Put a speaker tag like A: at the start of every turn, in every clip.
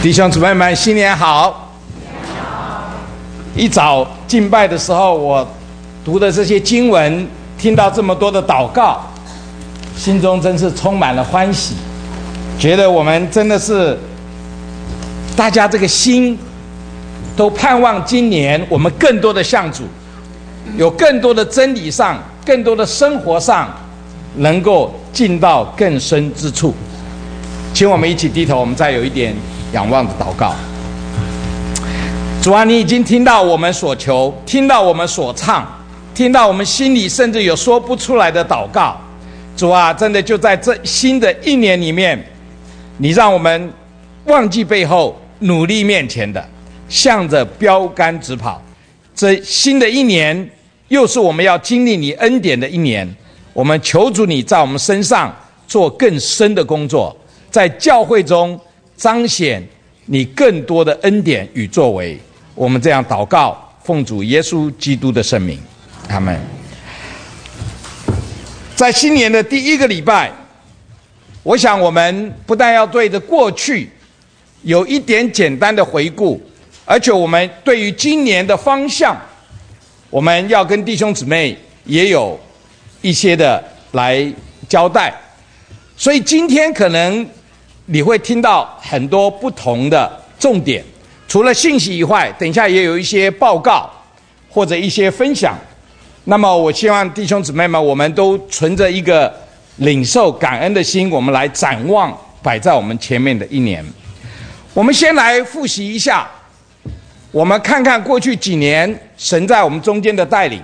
A: 弟兄姊妹们，新年好！一早敬拜的时候，我读的这些经文，听到这么多的祷告，心中真是充满了欢喜，觉得我们真的是大家这个心都盼望今年我们更多的向主，有更多的真理上、更多的生活上，能够进到更深之处。请我们一起低头，我们再有一点仰望的祷告。主啊，你已经听到我们所求，听到我们所唱，听到我们心里甚至有说不出来的祷告。主啊，真的就在这新的一年里面，你让我们忘记背后，努力面前的，向着标杆直跑。这新的一年又是我们要经历你恩典的一年，我们求主你在我们身上做更深的工作，在教会中彰显你更多的恩典与作为。我们这样祷告，奉主耶稣基督的圣名，阿们。在新年的第一个礼拜，我想我们不但要对着过去有一点简单的回顾，而且我们对于今年的方向，我们要跟弟兄姊妹也有一些的来交代。所以今天可能你会听到很多不同的重点，除了信息以外，等一下也有一些报告或者一些分享。那么我希望弟兄姊妹们，我们都存着一个领受感恩的心，我们来展望摆在我们前面的一年。我们先来复习一下，我们看看过去几年神在我们中间的带领。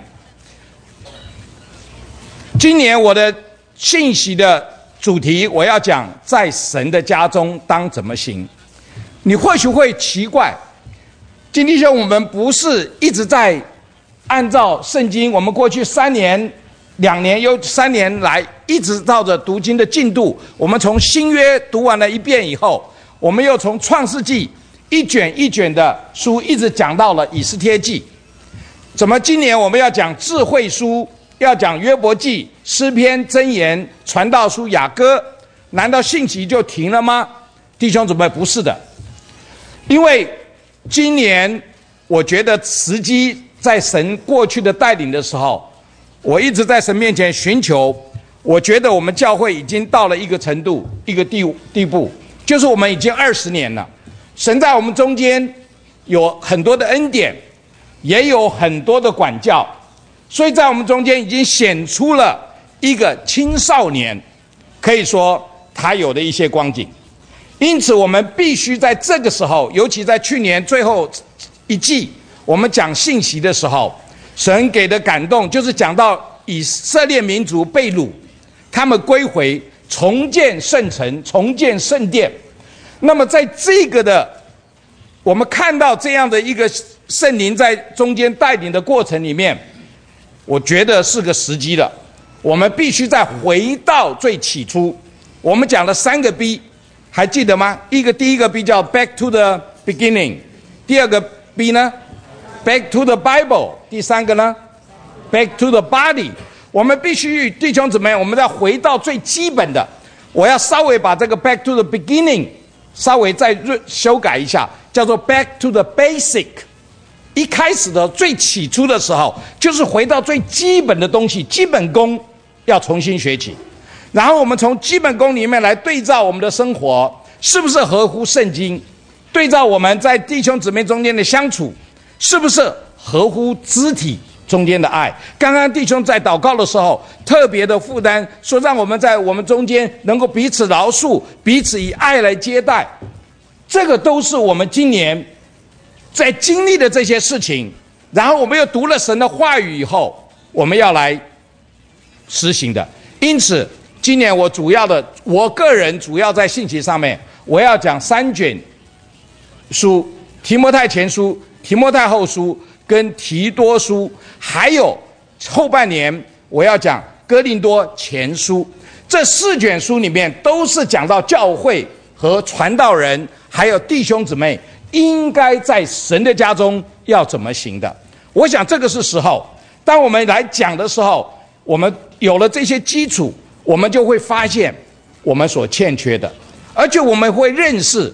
A: 今年我的信息的主题，我要讲在神的家中当怎么行。你或许会奇怪，金弟兄，我们不是一直在按照圣经，我们过去2年又3年来一直照着读经的进度，我们从新约读完了一遍以后，我们又从创世纪一卷一卷的书一直讲到了以斯帖记。怎么今年我们要讲智慧书，要讲约伯记、诗篇、箴言、传道书、雅歌，难道信息就停了吗？弟兄姊妹，不是的。因为今年我觉得时机在神过去的带领的时候，我一直在神面前寻求，我觉得我们教会已经到了一个程度，一个地步，就是我们已经20年了，神在我们中间有很多的恩典，也有很多的管教，所以在我们中间已经显出了一个青少年，可以说他有的一些光景。因此我们必须在这个时候，尤其在去年最后一季我们讲信息的时候，神给的感动就是讲到以色列民族被掳，他们归回，重建圣城，重建圣殿。那么在这个的我们看到这样的一个圣灵在中间带领的过程里面，我觉得是个时机了，我们必须再回到最起初。我们讲了3个 B， 还记得吗？第一个 B 叫 Back to the Beginning， 第二个 B 呢 Back to the Bible， 第3个呢 Back to the Body。 我们必须弟兄姊妹，我们要回到最基本的。我要稍微把这个 Back to the Beginning 稍微再修改一下，叫做 Back to the Basic。 一开始的最起初的时候，就是回到最基本的东西，基本功要重新学起，然后我们从基本功里面来对照我们的生活是不是合乎圣经，对照我们在弟兄姊妹中间的相处是不是合乎肢体中间的爱。刚刚弟兄在祷告的时候特别的负担，说让我们在我们中间能够彼此饶恕，彼此以爱来接待，这个都是我们今年在经历的这些事情。然后我们又读了神的话语以后，我们要来实行的。因此今年我个人主要在信息上面，我要讲3卷书，提摩太前书、提摩太后书跟提多书，还有后半年我要讲哥林多前书。这4卷书里面都是讲到教会和传道人还有弟兄姊妹应该在神的家中要怎么行的。我想这个是时候，当我们来讲的时候，我们有了这些基础，我们就会发现我们所欠缺的，而且我们会认识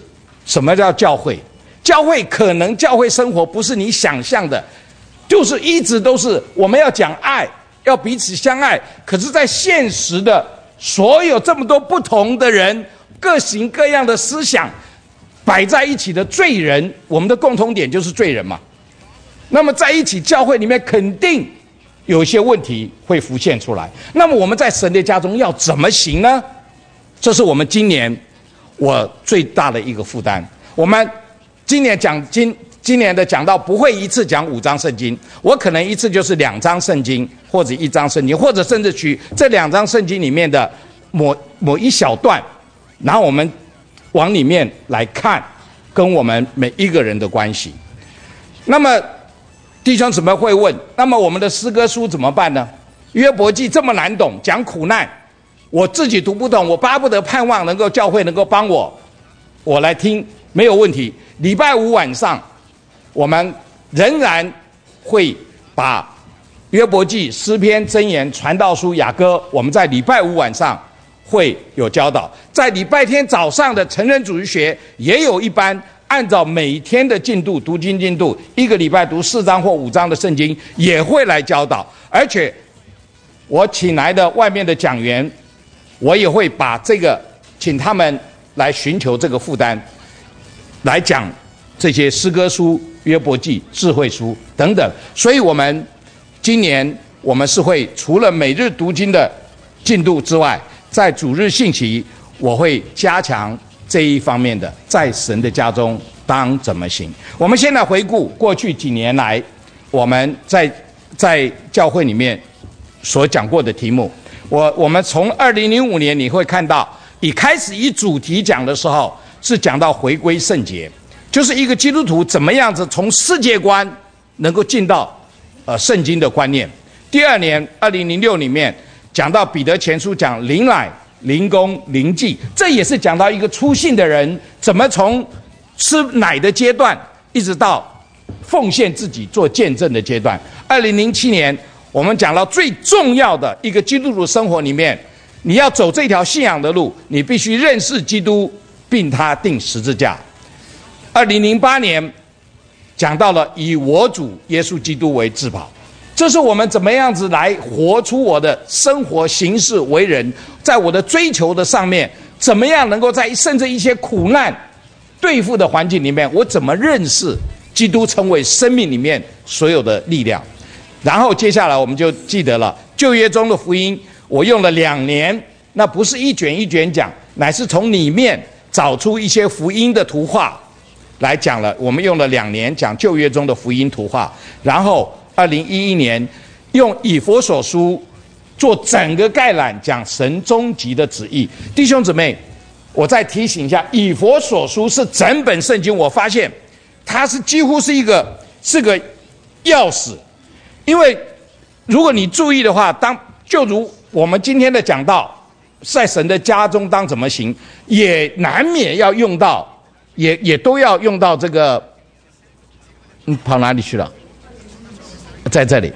A: 什么叫教会？教会可能教会生活不是你想象的，就是一直都是我们要讲爱，要彼此相爱。可是，在现实的所有这么多不同的人，各型各样的思想摆在一起的罪人，我们的共同点就是罪人嘛。那么在一起教会里面，肯定有一些问题会浮现出来。那么我们在神的家中要怎么行呢？这是我们今年我最大的一个负担。我们今年的讲道不会一次讲5章圣经，我可能一次就是2章圣经，或者1章圣经，或者甚至取这2章圣经里面的某一小段，然后我们往里面来看跟我们每一个人的关系。那么弟兄姊妹会问，那么我们的诗歌书怎么办呢？约伯记这么难懂，讲苦难，我自己读不懂，我巴不得盼望能够教会能够帮我来听，没有问题。礼拜5晚上我们仍然会把约伯记、诗篇、箴言、传道书、雅歌，我们在礼拜5晚上会有教导。在礼拜天早上的成人主日学也有一班，按照每天的进度，读经进度，一个礼拜读4章或5章的圣经，也会来教导。而且我请来的外面的讲员，我也会把这个请他们来寻求这个负担，来讲这些诗歌书、约伯记、智慧书等等。所以我们今年我们是会除了每日读经的进度之外，在主日信息我会加强这一方面的，在神的家中当怎么行。我们现在回顾过去几年来我们在教会里面所讲过的题目，我们从2005年你会看到，开始以主题讲的时候是讲到回归圣洁，就是一个基督徒怎么样子从世界观能够进到圣经的观念。第二年2006里面讲到彼得前书，讲灵奶、灵工、灵祭，这也是讲到一个初信的人怎么从吃奶的阶段一直到奉献自己做见证的阶段。2007年我们讲到最重要的一个基督徒生活里面，你要走这条信仰的路，你必须认识基督并他钉十字架。2008年讲到了以我主耶稣基督为至宝，这是我们怎么样子来活出我的生活行事为人，在我的追求的上面，怎么样能够在甚至一些苦难对付的环境里面，我怎么认识基督成为生命里面所有的力量。然后接下来我们就记得了旧约中的福音，我用了2年，那不是一卷一卷讲，乃是从里面找出一些福音的图画来讲了。我们用了2年讲旧约中的福音图画，然后2011年用以弗所书做整个概览，讲神终极的旨意。弟兄姊妹，我再提醒一下，以弗所书是整本圣经，我发现它是几乎是个钥匙。因为如果你注意的话，就如我们今天的讲道，在神的家中当怎么行，也难免要用到，也都要用到这个。跑哪里去了？在这里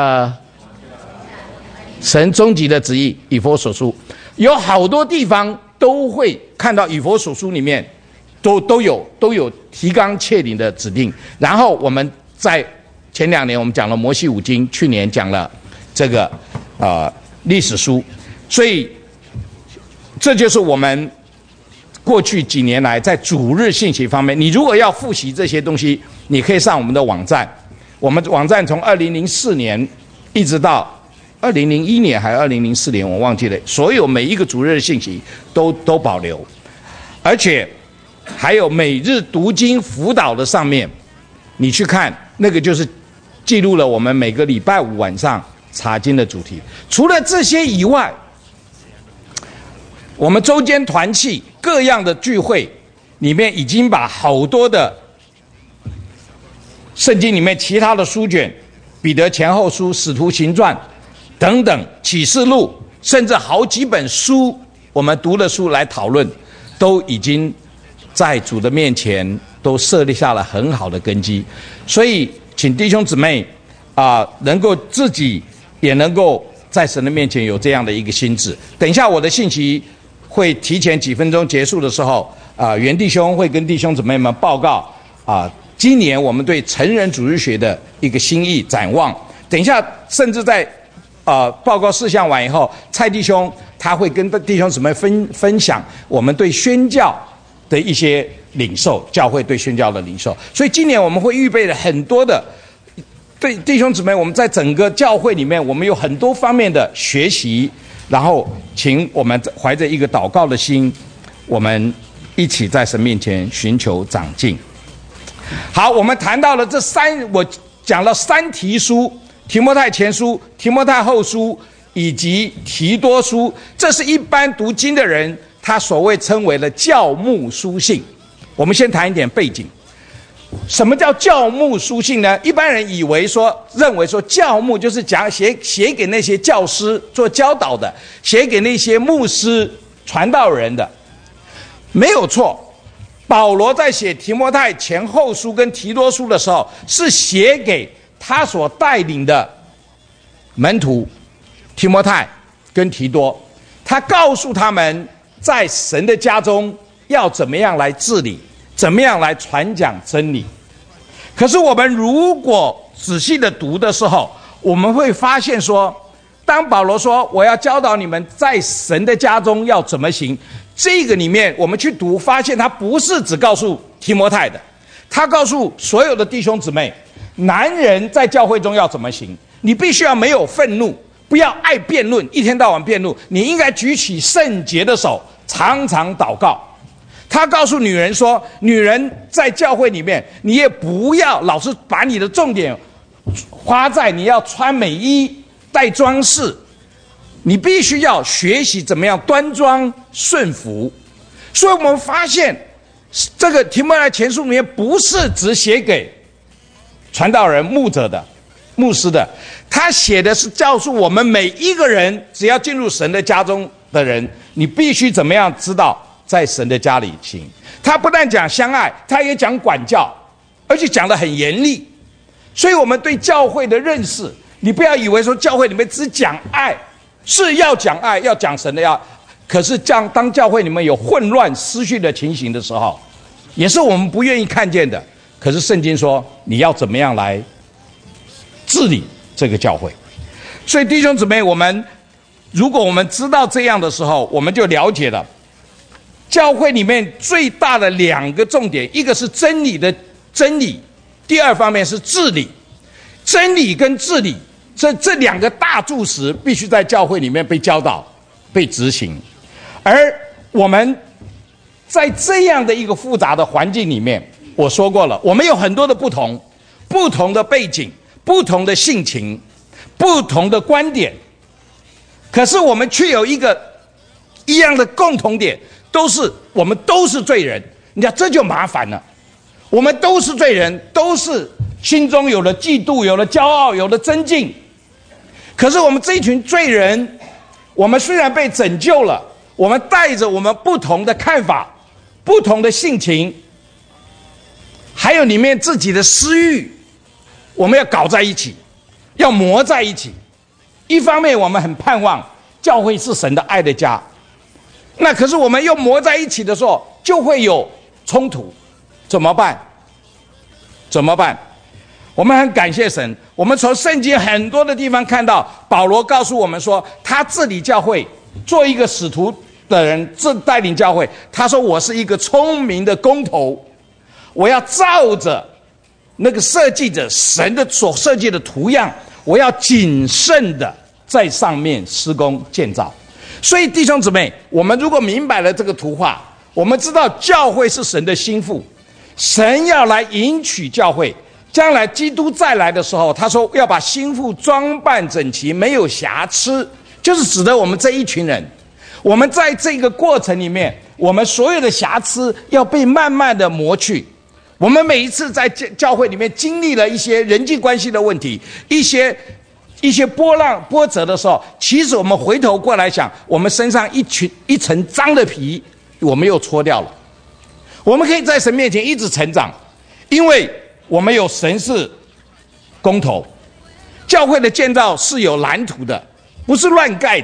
A: 神终极的旨意，以弗所书有好多地方都会看到，以弗所书里面都有提纲挈领的指定。然后我们在前2年我们讲了摩西五经，去年讲了这个历史书，所以这就是我们过去几年来在主日信息方面，你如果要复习这些东西，你可以上我们的网站。我们网站从2004年一直到2001年还是2004年我忘记了，所有每一个主日的信息都保留，而且还有每日读经辅导的上面你去看，那个就是记录了我们每个礼拜5晚上查经的主题。除了这些以外，我们周间团契各样的聚会里面已经把好多的圣经里面其他的书卷，彼得前后书、使徒行传等等，启示录，甚至好几本书我们读了书来讨论，都已经在主的面前都设立下了很好的根基。所以请弟兄姊妹能够自己也能够在神的面前有这样的一个心智。等一下我的信息会提前几分钟结束的时候，袁弟兄会跟弟兄姊妹们报告今年我们对成人主日学的一个心意展望。等一下，甚至在报告事项完以后，蔡弟兄他会跟弟兄姊妹分享我们对宣教的一些领受，教会对宣教的领受。所以今年我们会预备了很多的，对弟兄姊妹，我们在整个教会里面，我们有很多方面的学习，然后请我们怀着一个祷告的心，我们一起在神面前寻求长进。好，我们谈到了我讲了3题书：提摩太前书、提摩太后书以及提多书。这是一般读经的人他所谓称为的教牧书信。我们先谈一点背景。什么叫教牧书信呢？一般人认为说教牧就是写给那些教师做教导的，写给那些牧师传道人的，没有错。保罗在写提摩太前后书跟提多书的时候，是写给他所带领的门徒提摩太跟提多，他告诉他们在神的家中要怎么样来治理，怎么样来传讲真理。可是我们如果仔细的读的时候，我们会发现说，当保罗说我要教导你们在神的家中要怎么行，这个里面我们去读，发现他不是只告诉提摩太的，他告诉所有的弟兄姊妹，男人在教会中要怎么行。你必须要没有愤怒，不要爱辩论，一天到晚辩论，你应该举起圣洁的手，常常祷告。他告诉女人说，女人在教会里面，你也不要老是把你的重点花在你要穿美衣带装饰，你必须要学习怎么样端庄顺服。所以我们发现这个提摩太前书里面不是只写给传道人牧师的，他写的是告诉我们每一个人，只要进入神的家中的人，你必须怎么样知道在神的家里行。他不但讲相爱，他也讲管教，而且讲得很严厉。所以我们对教会的认识，你不要以为说教会里面只讲爱，是要讲爱，要讲神的要，可是当教会里面有混乱失序的情形的时候，也是我们不愿意看见的。可是圣经说你要怎么样来治理这个教会。所以弟兄姊妹，如果我们知道这样的时候，我们就了解了教会里面最大的2个重点，一个是真理的真理，第二方面是治理。真理跟治理这2个大柱石必须在教会里面被教导被执行。而我们在这样的一个复杂的环境里面，我说过了，我们有很多的不同的背景，不同的性情，不同的观点，可是我们却有一样的共同点，我们都是罪人。你看这就麻烦了，我们都是罪人，都是心中有了嫉妒，有了骄傲，有了争竞。可是我们这一群罪人，我们虽然被拯救了，我们带着我们不同的看法，不同的性情，还有里面自己的私欲，我们要搞在一起，要磨在一起。一方面我们很盼望教会是神的爱的家，那可是我们又磨在一起的时候，就会有冲突，怎么办？我们很感谢神，我们从圣经很多的地方看到，保罗告诉我们说，他治理教会，做一个使徒的人，带领教会，他说我是一个聪明的工头，我要照着那个设计者神的所设计的图样，我要谨慎的在上面施工建造。所以弟兄姊妹，我们如果明白了这个图画，我们知道教会是神的心腹，神要来迎娶教会，将来基督再来的时候，他说要把心腹装扮整齐，没有瑕疵，就是指的我们这一群人。我们在这个过程里面，我们所有的瑕疵要被慢慢的磨去。我们每一次在教会里面经历了一些人际关系的问题，一些波折的时候，其实我们回头过来想，我们身上一层脏的皮我们又脱掉了。我们可以在神面前一直成长，因为我们有神是工头。教会的建造是有蓝图的，不是乱盖的，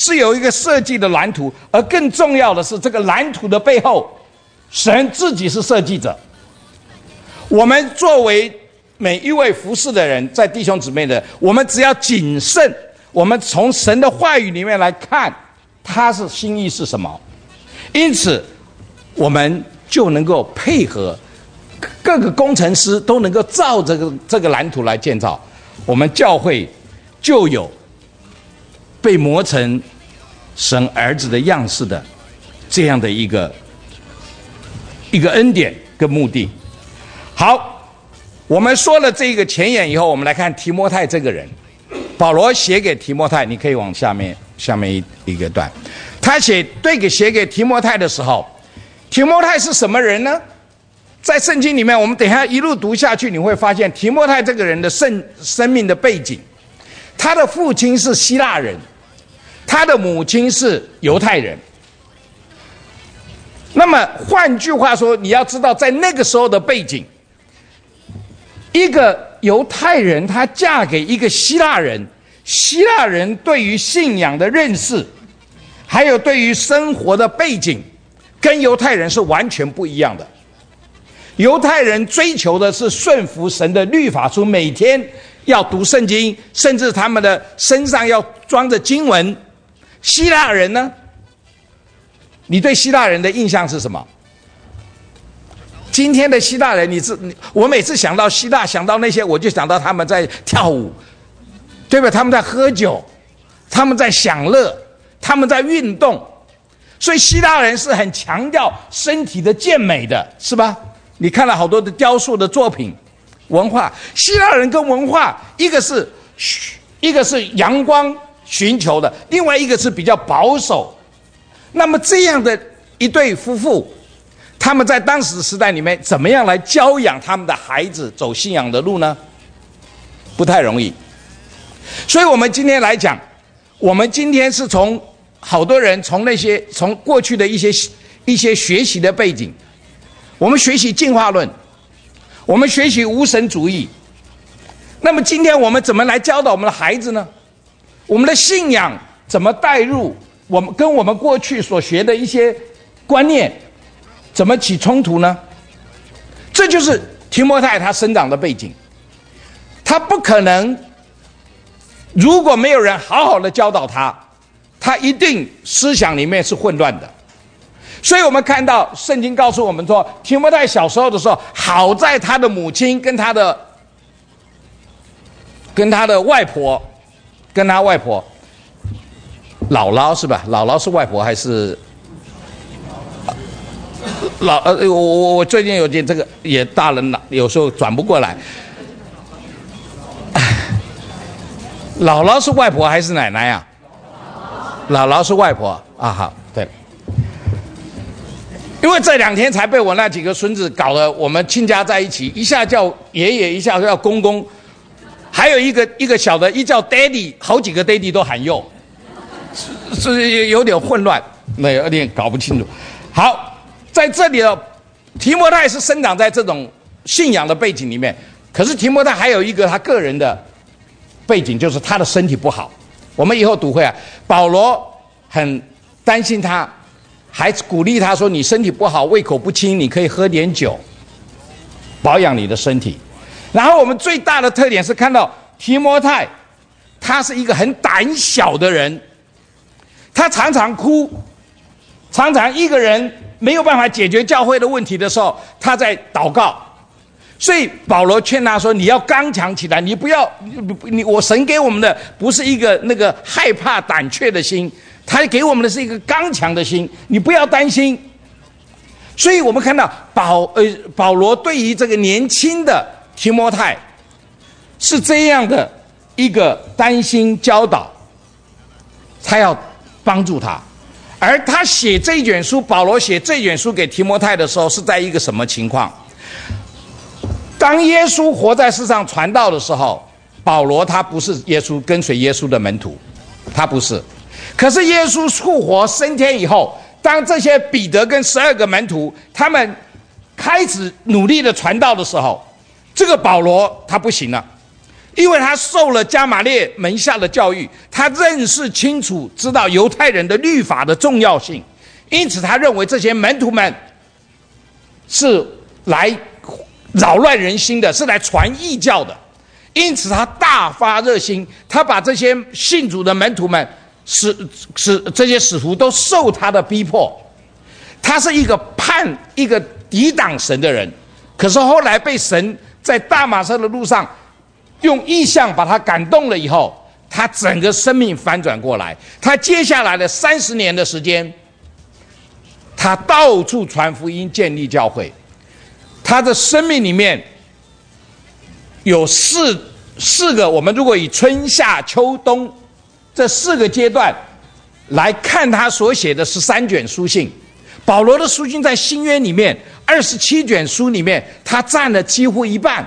A: 是有一个设计的蓝图，而更重要的是，这个蓝图的背后，神自己是设计者。我们作为每一位服侍的人，在弟兄姊妹的，我们只要谨慎，我们从神的话语里面来看，他是心意是什么，因此我们就能够配合各个工程师都能够照这个蓝图来建造，我们教会就有被磨成神儿子的样式的这样的一个恩典跟目的。好，我们说了这个前言以后，我们来看提摩太这个人。保罗写给提摩太，你可以往下面一个段，他写给提摩太的时候，提摩太是什么人呢？在圣经里面，我们等一下一路读下去，你会发现提摩太这个人的生命的背景，他的父亲是希腊人，他的母亲是犹太人。那么换句话说，你要知道在那个时候的背景，一个犹太人她嫁给一个希腊人，希腊人对于信仰的认识还有对于生活的背景跟犹太人是完全不一样的。犹太人追求的是顺服神的律法书，每天要读圣经，甚至他们的身上要装着经文。希腊人呢，你对希腊人的印象是什么？今天的希腊人，我每次想到希腊，想到那些，我就想到他们在跳舞，对吧？他们在喝酒，他们在享乐，他们在运动。所以希腊人是很强调身体的健美的，是吧？你看了好多的雕塑的作品，文化，希腊人跟文化，一个是阳光寻求的，另外一个是比较保守。那么这样的一对夫妇，他们在当时时代里面怎么样来教养他们的孩子走信仰的路呢？不太容易。所以我们今天来讲，我们今天是从好多人从过去的一些学习的背景，我们学习进化论，我们学习无神主义。那么今天我们怎么来教导我们的孩子呢？我们的信仰怎么带入我们跟我们过去所学的一些观念怎么起冲突呢？这就是提摩太他生长的背景。他不可能，如果没有人好好的教导他，他一定思想里面是混乱的。所以我们看到圣经告诉我们说，提摩太小时候的时候，好在他的母亲跟他外婆，跟他外婆姥姥是吧？姥姥是外婆还是我最近有点这个也大人了，有时候转不过来。姥姥是外婆还是奶奶啊？姥姥是外婆啊，好，对。因为这2天才被我那几个孙子搞得我们亲家在一起，一下叫爷爷，一下叫公公，还有一个小的，一叫 daddy， 好几个 daddy 都喊幼，是有点混乱，那有点搞不清楚。好，在这里呢，提摩太是生长在这种信仰的背景里面，可是提摩太还有一个他个人的背景，就是他的身体不好。我们以后读会啊，保罗很担心他，还鼓励他说：“你身体不好，胃口不清，你可以喝点酒，保养你的身体。”然后我们最大的特点是看到提摩太，他是一个很胆小的人，他常常哭，常常一个人没有办法解决教会的问题的时候，他在祷告。所以保罗劝他说：“你要刚强起来，你不要我神给我们的不是一个那个害怕胆怯的心，他给我们的是一个刚强的心，你不要担心。”所以我们看到保罗对于这个年轻的提摩太是这样的一个担心教导，他要帮助他。而他写这一卷书，保罗写这一卷书给提摩太的时候，是在一个什么情况？当耶稣活在世上传道的时候，保罗他不是跟随耶稣的门徒，他不是。可是耶稣复活升天以后，当这些彼得跟12个门徒他们开始努力的传道的时候，这个保罗他不行了。 因为他受了加玛列门下的教育，他认识清楚，知道犹太人的律法的重要性，因此他认为这些门徒们是来扰乱人心的，是来传异教的，因此他大发热心，他把这些信主的门徒们这些使徒都受他的逼迫。他是一个抵挡神的人，可是后来被神在大马色的路上用异象把他感动了以后，他整个生命翻转过来。他接下来的30年的时间，他到处传福音，建立教会。他的生命里面有四个，我们如果以春夏秋冬这4个阶段来看他所写的13卷书信。保罗的书信在新约里面27卷书里面，他占了几乎一半。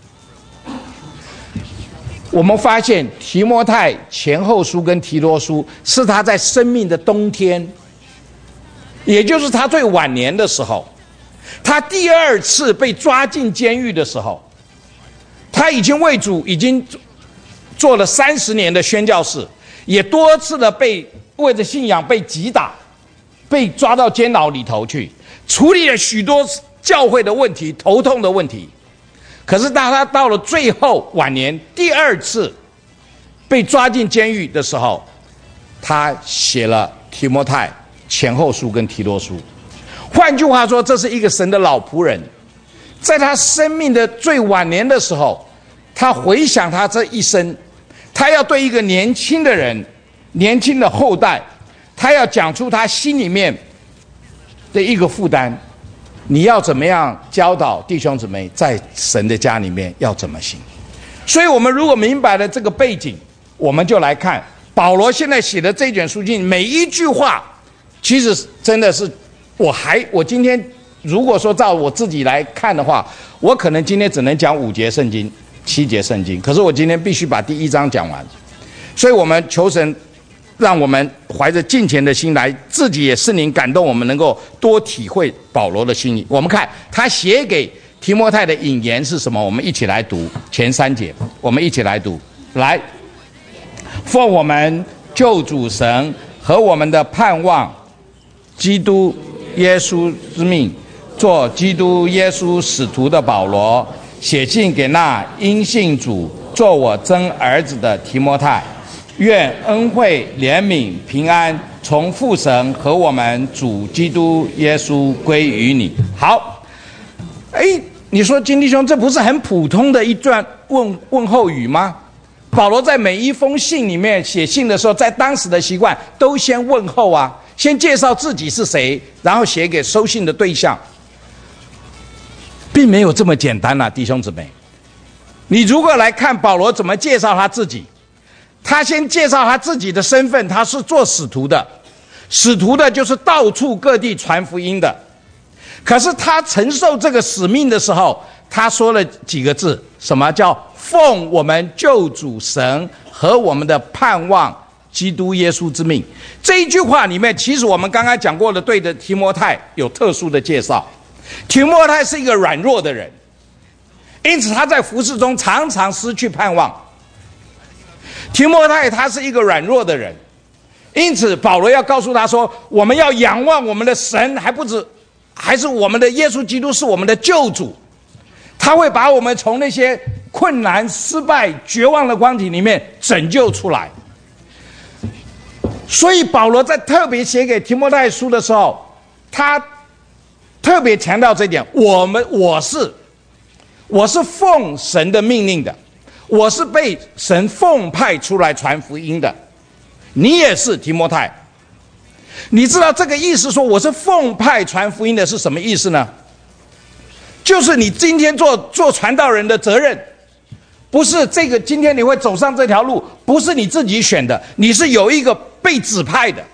A: 我们发现提摩太前后书跟提多书是他在生命的冬天，也就是他最晚年的时候，他第2次被抓进监狱的时候，他已经为主已经做了30年的宣教士，也多次的为着信仰被击打，被抓到监牢里头去，处理了许多教会的问题、头痛的问题。可是当他到了最后晚年第2次被抓进监狱的时候，他写了提摩太前后书跟提多书。换句话说，这是一个神的老仆人，在他生命的最晚年的时候，他回想他这一生，他要对一个年轻的人、年轻的后代，他要讲出他心里面的一个负担。你要怎么样教导弟兄姊妹在神的家里面要怎么行？所以我们如果明白了这个背景，我们就来看保罗现在写的这卷书信，每一句话其实真的是我今天如果说照我自己来看的话，我可能今天只能讲5节圣经、7节圣经，可是我今天必须把第1章讲完。所以我们求神让我们怀着敬虔的心来，自己也圣灵感动我们，能够多体会保罗的心意。我们看他写给提摩太的引言是什么？我们一起来读前3节，我们一起来读。来，奉我们救主神和我们的盼望基督耶稣之命，做基督耶稣使徒的保罗，写信给那因信主做我真儿子的提摩太，愿恩惠、怜悯、平安从父神和我们主基督耶稣归于你。好，你说金弟兄，这不是很普通的一段问候语吗？保罗在每一封信里面写信的时候，在当时的习惯都先问候啊，先介绍自己是谁，然后写给收信的对象，并没有这么简单啊，弟兄姊妹。你如果来看保罗怎么介绍他自己，他先介绍他自己的身份，他是做使徒的，使徒的就是到处各地传福音的。可是他承受这个使命的时候，他说了几个字，什么叫奉我们救主神和我们的盼望基督耶稣之命。这一句话里面，其实我们刚刚讲过的，对着提摩太有特殊的介绍。提摩太是一个软弱的人，因此他在服事中常常失去盼望。提摩太他是一个软弱的人，因此保罗要告诉他说，我们要仰望我们的神，还是我们的耶稣基督是我们的救主，他会把我们从那些困难、失败、绝望的光景里面拯救出来。所以保罗在特别写给提摩太书的时候，他特别强调这一点，我是奉神的命令的，我是被神奉派出来传福音的，你也是提摩太。你知道这个意思，说我是奉派传福音的是什么意思呢？就是你今天做传道人的责任，不是这个今天你会走上这条路，不是你自己选的，你是有一个被指派的，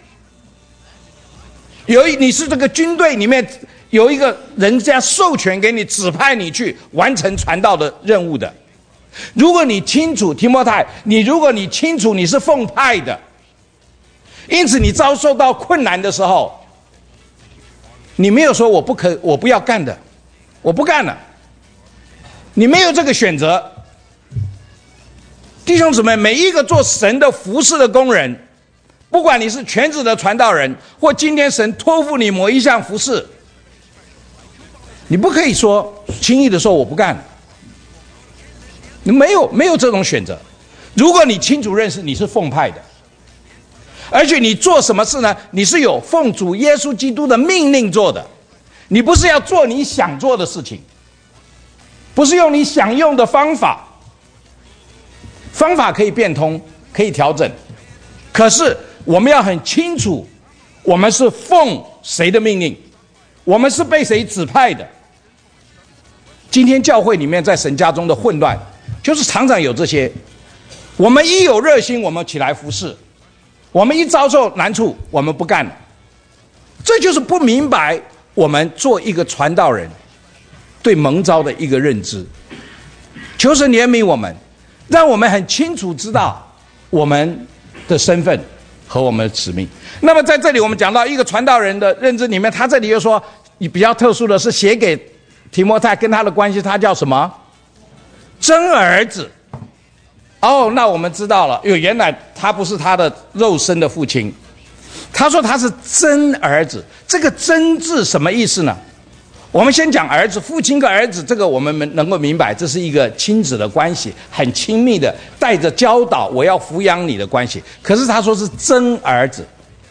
A: 你是这个军队里面有一个人家授权给你，指派你去完成传道的任务的。如果你清楚提摩太，如果你清楚你是奉派的，因此你遭受到困难的时候，你没有说我不要干的，我不干了，你没有这个选择。 弟兄姊妹，每一个做神的服事的工人，不管你是全职的传道人，或今天神托付你某一项服事，你不可以说轻易的说我不干，你没有这种选择。如果你清楚认识你是奉派的，而且你做什么事呢？你是有奉主耶稣基督的命令做的，你不是要做你想做的事情，不是用你想用的方法。方法可以变通，可以调整，可是我们要很清楚，我们是奉谁的命令，我们是被谁指派的。今天教会里面在神家中的混乱，就是常常有这些。我们一有热心，我们起来服侍；我们一遭受难处，我们不干了。这就是不明白我们做一个传道人对蒙召的一个认知。求神怜悯我们，让我们很清楚知道我们的身份和我们的使命。那么在这里我们讲到一个传道人的认知里面，他这里又说你比较特殊的是写给提摩太跟他的关系，他叫什么？真儿子。那我们知道了，原来他不是他的肉身的父亲。他说他是真儿子，这个真字什么意思呢？我们先讲儿子，父亲跟儿子，这个我们能够明白，这是一个亲子的关系，很亲密的，带着教导我要抚养你的关系。可是他说是真儿子，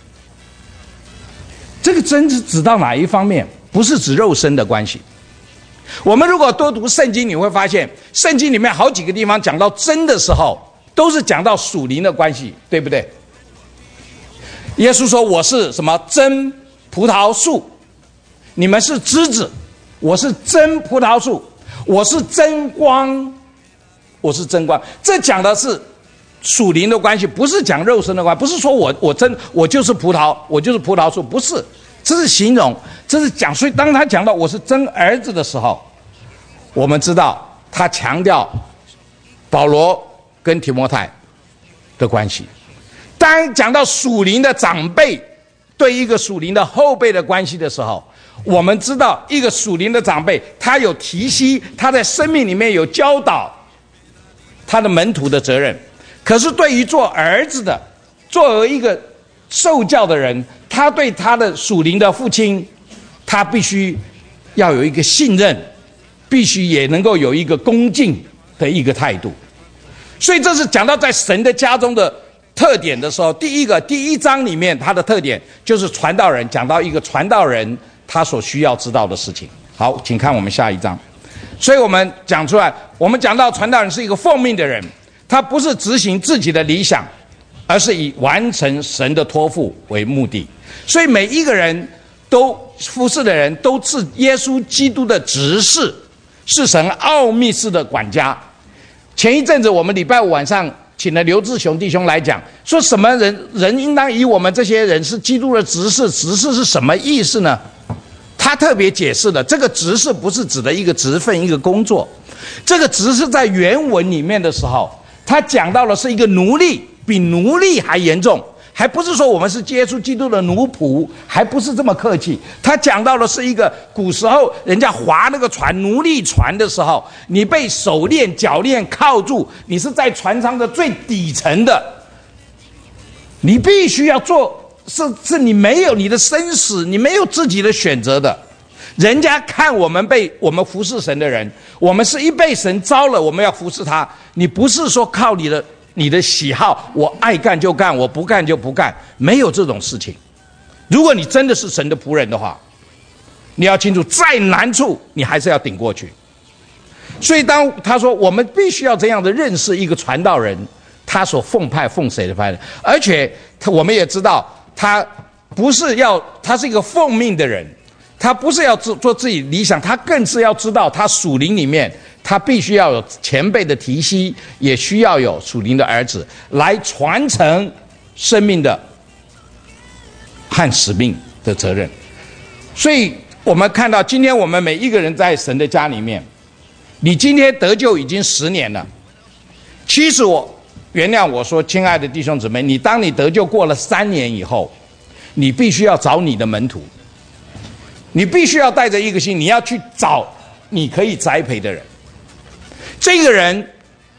A: 这个真是指到哪一方面？不是指肉身的关系。我们如果多读圣经，你会发现圣经里面好几个地方讲到真的时候，都是讲到属灵的关系，对不对？耶稣说我是什么？真葡萄树，你们是枝子，我是真葡萄树，我是真光，我是真光。这讲的是属灵的关系，不是讲肉身的关系，不是说我就是葡萄，我就是葡萄树，不是，这是形容，这是讲。所以当他讲到我是真儿子的时候，我们知道他强调保罗跟提摩太的关系。当讲到属灵的长辈对一个属灵的后辈的关系的时候，我们知道一个属灵的长辈，他有提携，他在生命里面有教导他的门徒的责任。可是对于做儿子的，作为一个受教的人，他对他的属灵的父亲，他必须要有一个信任，必须也能够有一个恭敬的一个态度。所以这是讲到在神的家中的特点的时候，第一章里面它的特点就是传道人，讲到一个传道人他所需要知道的事情。好，请看我们下一章。所以我们讲出来，我们讲到传道人是一个奉命的人，他不是执行自己的理想，而是以完成神的托付为目的。所以每一个人都服侍的人都是耶稣基督的执事，是神奥秘式的管家。前一阵子我们礼拜五晚上请了刘志雄弟兄来讲，说什么人应当以我们这些人是基督的执事，执事是什么意思呢？他特别解释了，这个执事不是指的一个职分一个工作，这个执事在原文里面的时候，他讲到的是一个奴隶，比奴隶还严重，还不是说我们是耶稣基督的奴仆，还不是这么客气。他讲到的是一个古时候人家划那个船，奴隶船的时候，你被手链脚链铐住，你是在船舱的最底层的，你必须要做，是你没有你的生死，你没有自己的选择的。人家看我们服侍神的人，我们是一被神招了，我们要服侍他。你不是说靠你的喜好，我爱干就干，我不干就不干，没有这种事情。如果你真的是神的仆人的话，你要清楚，再难处你还是要顶过去。所以当他说我们必须要这样的认识一个传道人，他所奉谁的派人，而且我们也知道他是一个奉命的人，他不是要做自己理想，他更是要知道他属灵里面他必须要有前辈的提携，也需要有属灵的儿子来传承生命的和使命的责任。所以我们看到今天我们每一个人在神的家里面，你今天得救已经10年了。其实原谅我说，亲爱的弟兄姊妹，当你得救过了3年以后，你必须要找你的门徒，你必须要带着一个心，你要去找你可以栽培的人。这个人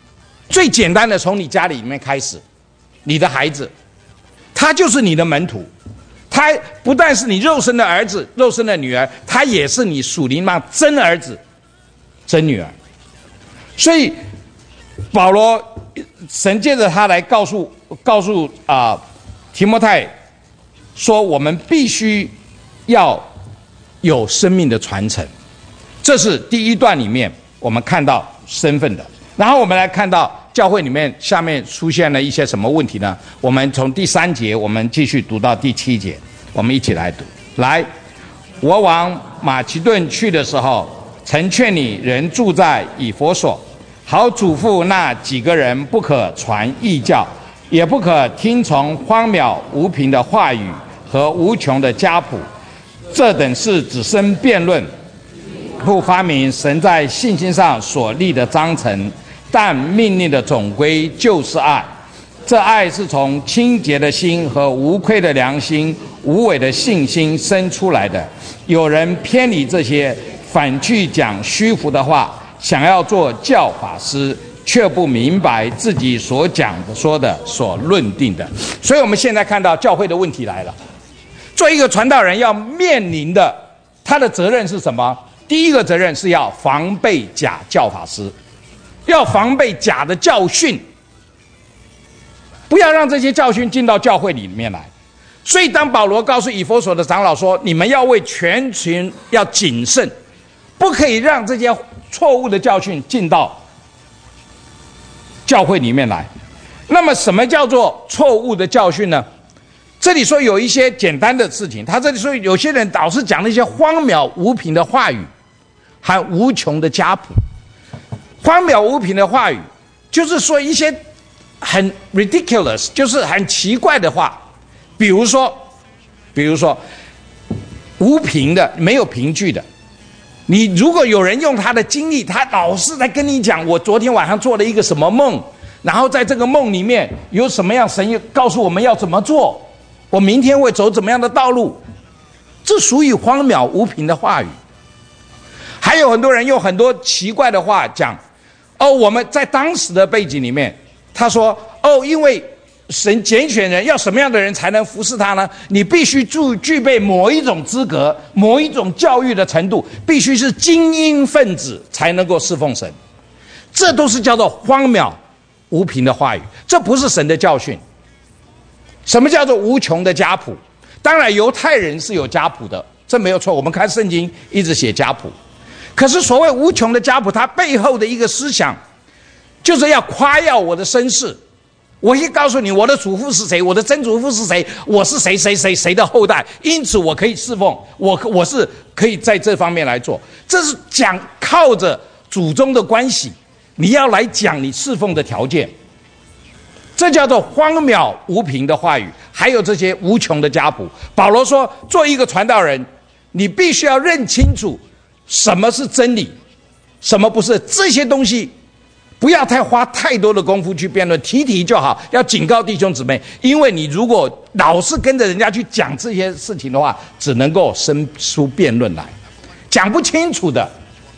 A: 最简单的，从你家里面开始，你的孩子，他就是你的门徒，他不但是你肉身的儿子、肉身的女儿，他也是你属灵上真儿子、真女儿。所以保罗神借着他来告诉提摩太说，我们必须要有生命的传承。这是第一段里面我们看到身份的。然后我们来看到教会里面下面出现了一些什么问题呢？我们从第3节我们继续读到第7节，我们一起来读。来，我往马其顿去的时候，曾劝你人住在以弗所，好嘱咐那几个人不可传异教，也不可听从荒渺无凭的话语和无穷的家谱，这等事只生辩论，不发明神在信心上所立的章程。但命令的总归就是爱，这爱是从清洁的心和无愧的良心、无伪的信心生出来的。有人偏离这些，反去讲虚浮的话，想要做教法师，却不明白自己所讲的、说的、所论定的。所以我们现在看到教会的问题来了。做一个传道人要面临的他的责任是什么？第一个责任是要防备假教法师，要防备假的教训，不要让这些教训进到教会里面来。所以当保罗告诉以弗所的长老说，你们要为全群要谨慎，不可以让这些错误的教训进到教会里面来。那么什么叫做错误的教训呢？这里说有一些简单的事情，他这里说有些人老是讲那些荒谬无凭的话语和无穷的家谱。荒谬无凭的话语就是说一些很 ridiculous， 就是很奇怪的话，比如说无凭的，没有凭据的。你如果有人用他的经历，他老是在跟你讲，我昨天晚上做了一个什么梦，然后在这个梦里面有什么样，神告诉我们要怎么做，我明天会走怎么样的道路，这属于荒谬无凭的话语。还有很多人用很多奇怪的话讲，我们在当时的背景里面，他说，因为神拣选人，要什么样的人才能服侍他呢？你必须具备某一种资格，某一种教育的程度，必须是精英分子才能够侍奉神。这都是叫做荒谬无凭的话语，这不是神的教训。什么叫做无穷的家谱？当然犹太人是有家谱的，这没有错，我们看圣经一直写家谱。可是所谓无穷的家谱，它背后的一个思想就是要夸耀我的身世。我会告诉你我的祖父是谁，我的曾祖父是谁，我是谁谁谁谁的后代，因此我可以侍奉，我是可以在这方面来做。这是讲靠着祖宗的关系，你要来讲你侍奉的条件，这叫做荒谬无凭的话语，还有这些无穷的家谱。保罗说，做一个传道人，你必须要认清楚什么是真理，什么不是，这些东西不要花太多的功夫去辩论，提就好。要警告弟兄姊妹，因为你如果老是跟着人家去讲这些事情的话，只能够生出辩论来，讲不清楚的。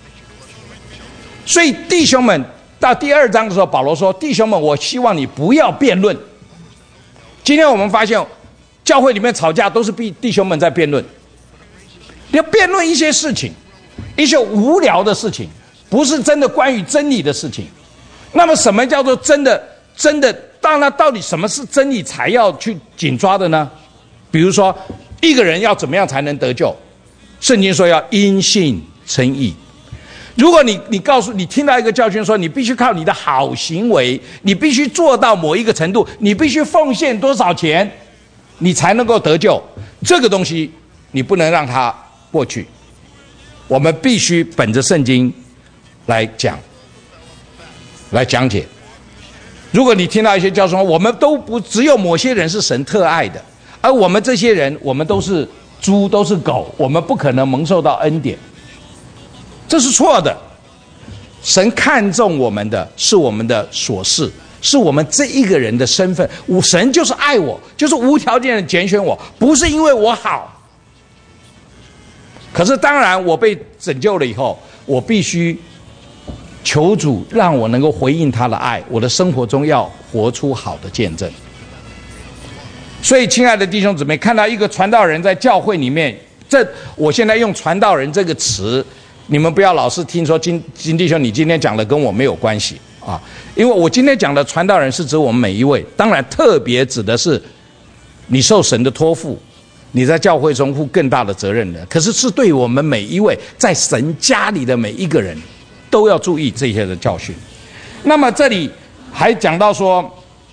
A: 所以弟兄们，到第2章的时候，保罗说，弟兄们，我希望你不要辩论。今天我们发现教会里面吵架都是弟兄们在辩论，要辩论一些事情，一些无聊的事情，不是真的关于真理的事情。那么什么叫做真的？当然到底什么是真理才要去紧抓的呢？比如说一个人要怎么样才能得救？圣经说要因信称义。如果你听到一个教训说你必须靠你的好行为，你必须做到某一个程度，你必须奉献多少钱你才能够得救，这个东西你不能让它过去，我们必须本着圣经来讲来讲解。如果你听到一些教授说我们都不只有某些人是神特爱的，而我们这些人我们都是猪都是狗，我们不可能蒙受到恩典，这是错的。神看重我们的是我们的所事，是我们这一个人的身份。神就是爱我，就是无条件的拣选我，不是因为我好。可是当然我被拯救了以后，我必须求主让我能够回应他的爱，我的生活中要活出好的见证。所以，亲爱的弟兄姊妹，看到一个传道人在教会里面，我现在用传道人这个词，你们不要老是听说金弟兄你今天讲的跟我没有关系啊，因为我今天讲的传道人是指我们每一位，当然特别指的是你受神的托付，你在教会中负更大的责任的，可是是对我们每一位在神家里的每一个人都要注意这些的教训。那么这里还讲到说，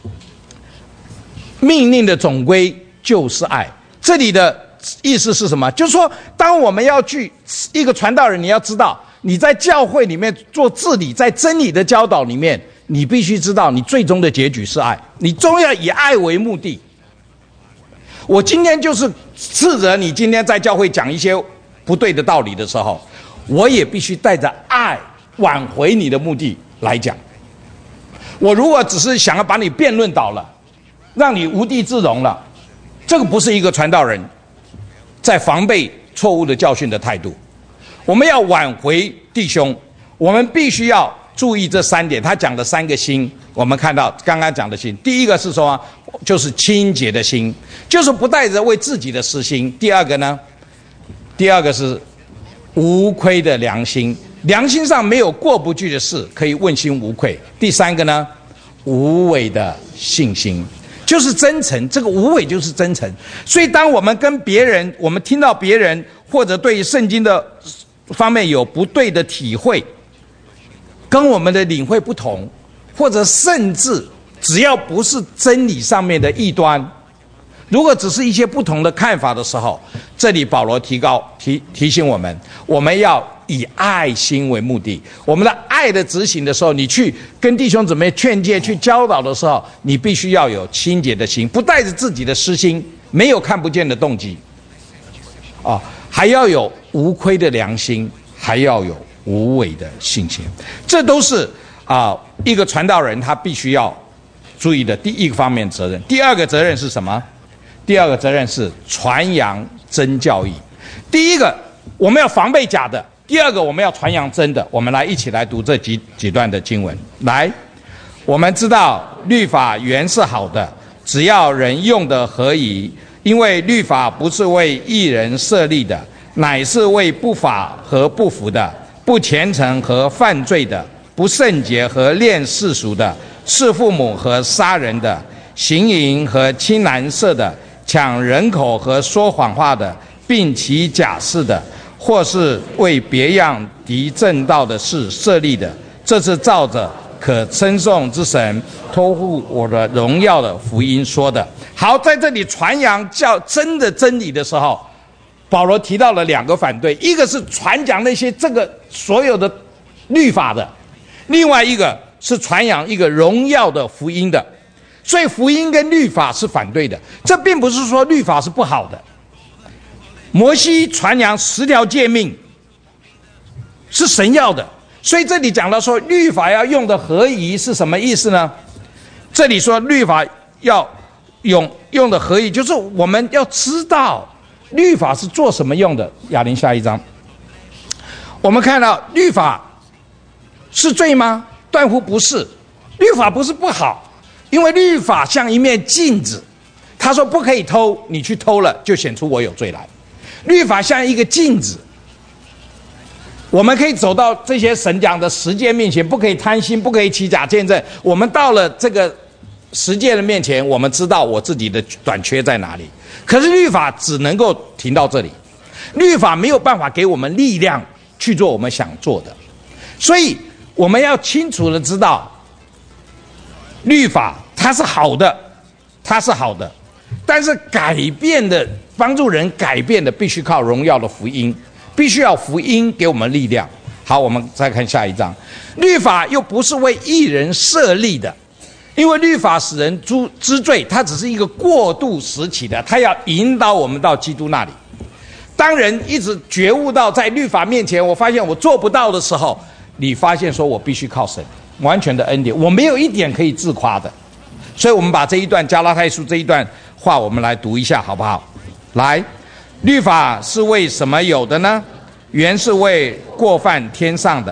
A: 命令的总归就是爱。这里的意思是什么？就是说，当我们要去一个传道人，你要知道，你在教会里面做治理，在真理的教导里面，你必须知道，你最终的结局是爱，你终要以爱为目的。我今天就是斥责你，今天在教会讲一些不对的道理的时候，我也必须带着爱挽回你的目的来讲。我如果只是想要把你辩论倒了，让你无地自容了，这个不是一个传道人在防备错误的教训的态度。我们要挽回弟兄，我们必须要注意这三点。他讲的三个心，我们看到刚刚讲的心，第一个是说，就是清洁的心，就是不带着为自己的私心。第二个呢，第二个是无亏的良心，良心上没有过不去的事，可以问心无愧。第三个呢，无伪的信心，就是真诚。这个无伪就是真诚。所以当我们跟别人，我们听到别人或者对圣经的方面有不对的体会，跟我们的领会不同，或者甚至只要不是真理上面的异端，如果只是一些不同的看法的时候，这里保罗提醒我们，我们要以爱心为目的。我们的爱的执行的时候，你去跟弟兄姊妹劝诫、去教导的时候，你必须要有清洁的心，不带着自己的私心，没有看不见的动机啊，还要有无亏的良心，还要有无伪的信心。这都是一个传道人他必须要注意的第一个方面责任。第二个责任是什么？第二个责任是传扬真教义。第一个我们要防备假的，第二个我们要传扬真的。我们一起来读这几段的经文。来，我们知道律法原是好的，只要人用的合宜，因为律法不是为义人设立的，乃是为不法和不服的，不虔诚和犯罪的，不圣洁和恋世俗的，弑父母和杀人的，行淫和亲男色的，抢人口和说谎话的，并起假誓的，或是为别样敌正道的事设立的。这是照着可称颂之神托付我的荣耀的福音说的。好，在这里传扬真的真理的时候，保罗提到了两个反对，一个是传讲那些这个所有的律法的，另外一个是传扬一个荣耀的福音的。所以福音跟律法是反对的，这并不是说律法是不好的。摩西传扬10条诫命是神要的，所以这里讲到说律法要用的合宜是什么意思呢？这里说律法要用的合宜，就是我们要知道律法是做什么用的。雅琳下一章，我们看到律法是罪吗？断乎不是。律法不是不好，因为律法像一面镜子，他说不可以偷，你去偷了就显出我有罪来。律法像一个镜子，我们可以走到这些神讲的十诫面前，不可以贪心，不可以起假见证。我们到了这个十诫的面前，我们知道我自己的短缺在哪里。可是律法只能够停到这里，律法没有办法给我们力量去做我们想做的。所以我们要清楚的知道，律法它是好的，它是好的，但是改变的，帮助人改变的，必须靠荣耀的福音，必须要福音给我们力量。好，我们再看下一章。律法又不是为义人设立的，因为律法使人知罪，它只是一个过渡时期的，它要引导我们到基督那里。当人一直觉悟到在律法面前，我发现我做不到的时候，你发现说我必须靠神完全的恩典，我没有一点可以自夸的。所以我们把这一段加拉太书这一段话我们来读一下好不好？来，律法是为什么有的呢？原是为过犯天上的，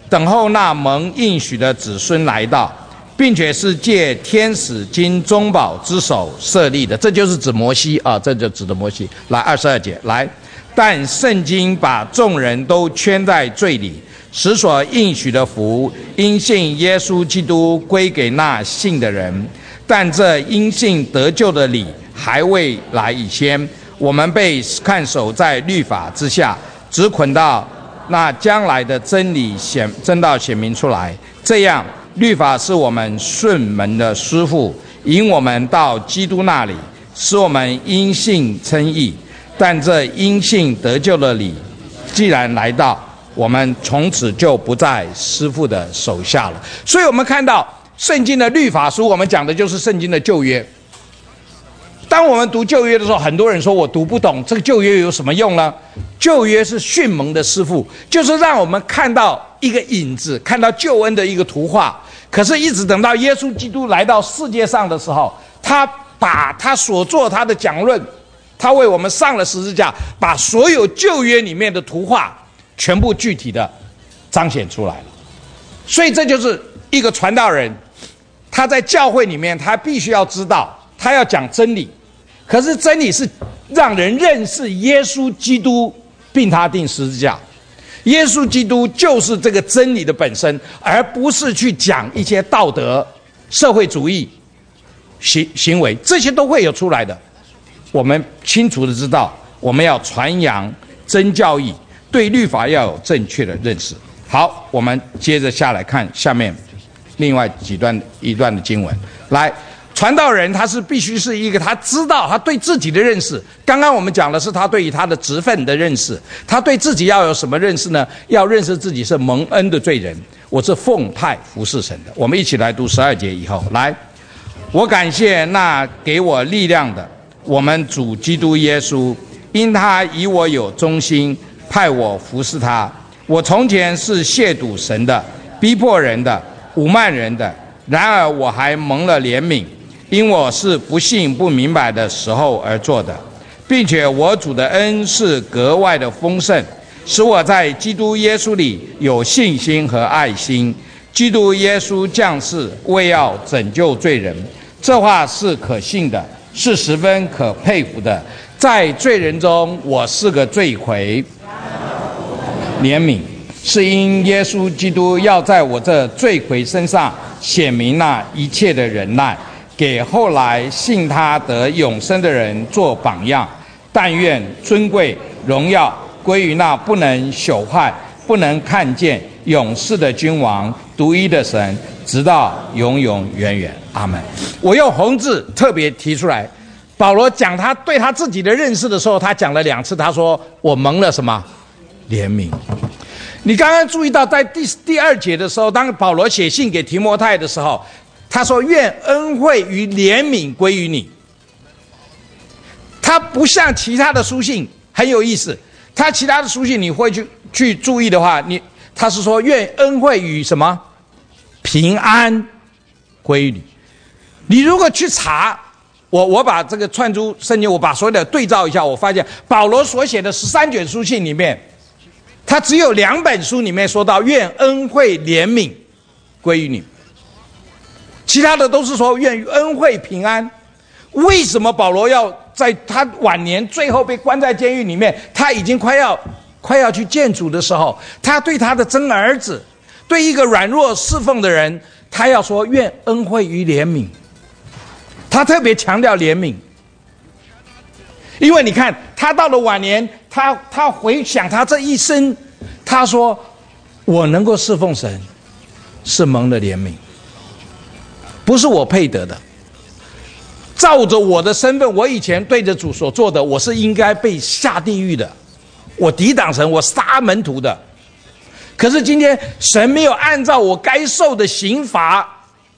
A: 等候那蒙应许的子孙来到，并且是借天使经中保之手设立的。这就是指摩西啊，这就指的摩西。来22节，来，但圣经把众人都圈在罪里，使所应许的福因信耶稣基督归给那信的人。但这因信得救的理还未来以先，我们被看守在律法之下，只捆到那将来的真理真道显明出来。这样，律法是我们顺门的师傅，引我们到基督那里，使我们因信称义。但这因信得救的理既然来到，我们从此就不在师傅的手下了。所以我们看到圣经的律法书，我们讲的就是圣经的旧约。当我们读旧约的时候，很多人说我读不懂，这个旧约有什么用呢？旧约是训蒙的师傅，就是让我们看到一个影子，看到救恩的一个图画。可是一直等到耶稣基督来到世界上的时候，他把他所做他的讲论，他为我们上了十字架，把所有旧约里面的图画全部具体的彰显出来了。所以这就是一个传道人，他在教会里面，他必须要知道，他要讲真理。可是真理是让人认识耶稣基督，并他钉十字架。耶稣基督就是这个真理的本身，而不是去讲一些道德、社会主义行为，这些都会有出来的。我们清楚的知道，我们要传扬真教义，对律法要有正确的认识。好，我们接着下来看下面另外一段的经文。来，传道人他是必须是一个他知道他对自己的认识。刚刚我们讲的是他对于他的职分的认识，他对自己要有什么认识呢？要认识自己是蒙恩的罪人，我是奉派服侍神的。我们一起来读12节以后。来，我感谢那给我力量的我们主基督耶稣，因他以我有忠心，派我服侍他。我从前是亵渎神的，逼迫人的，侮慢人的，然而我还蒙了怜悯，因我是不信不明白的时候而做的，并且我主的恩是格外的丰盛，使我在基督耶稣里有信心和爱心。基督耶稣降世为要拯救罪人，这话是可信的，是十分可佩服的。在罪人中，我是个罪魁，怜悯是因耶稣基督要在我这罪魁身上显明那一切的忍耐，给后来信他得永生的人做榜样。但愿尊贵荣耀归于那不能朽坏、不能看见、永世的君王，独一的神，直到永永远远。阿们。我用红字特别提出来，保罗讲他对他自己的认识的时候，他讲了2次，他说我蒙了什么？怜悯。你刚刚注意到在第2节的时候，当保罗写信给提摩太的时候，他说愿恩惠与怜悯归于你。他不像其他的书信很有意思，他其他的书信你会去注意的话，他是说愿恩惠与什么平安归于你。你如果去查，我把这个串珠圣经，我把所有的对照一下，我发现保罗所写的13卷书信里面，他只有2本书里面说到愿恩惠怜悯归于你，其他的都是说愿恩惠平安。为什么保罗要在他晚年最后被关在监狱里面，他已经快要去见主的时候，他对他的真儿子，对一个软弱侍奉的人，他要说愿恩惠与怜悯。他特别强调怜悯，因为你看他到了晚年，他回想他这一生，他说我能够侍奉神是蒙了怜悯，不是我配得的，照着我的身份，我以前对着主所做的，我是应该被下地狱的，我抵挡神，我杀门徒的。可是今天神没有按照我该受的刑罚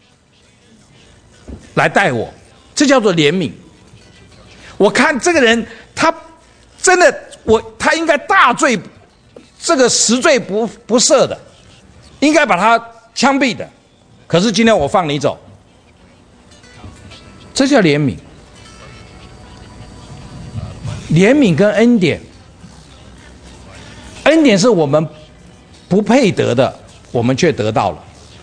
A: 来待我，这叫做怜悯。我看这个人，他真的，他应该大罪，这个十罪不赦的，应该把他枪毙的。可是今天我放你走，这叫怜悯。怜悯跟恩典，恩典是我们不配得的， 我们却得到了。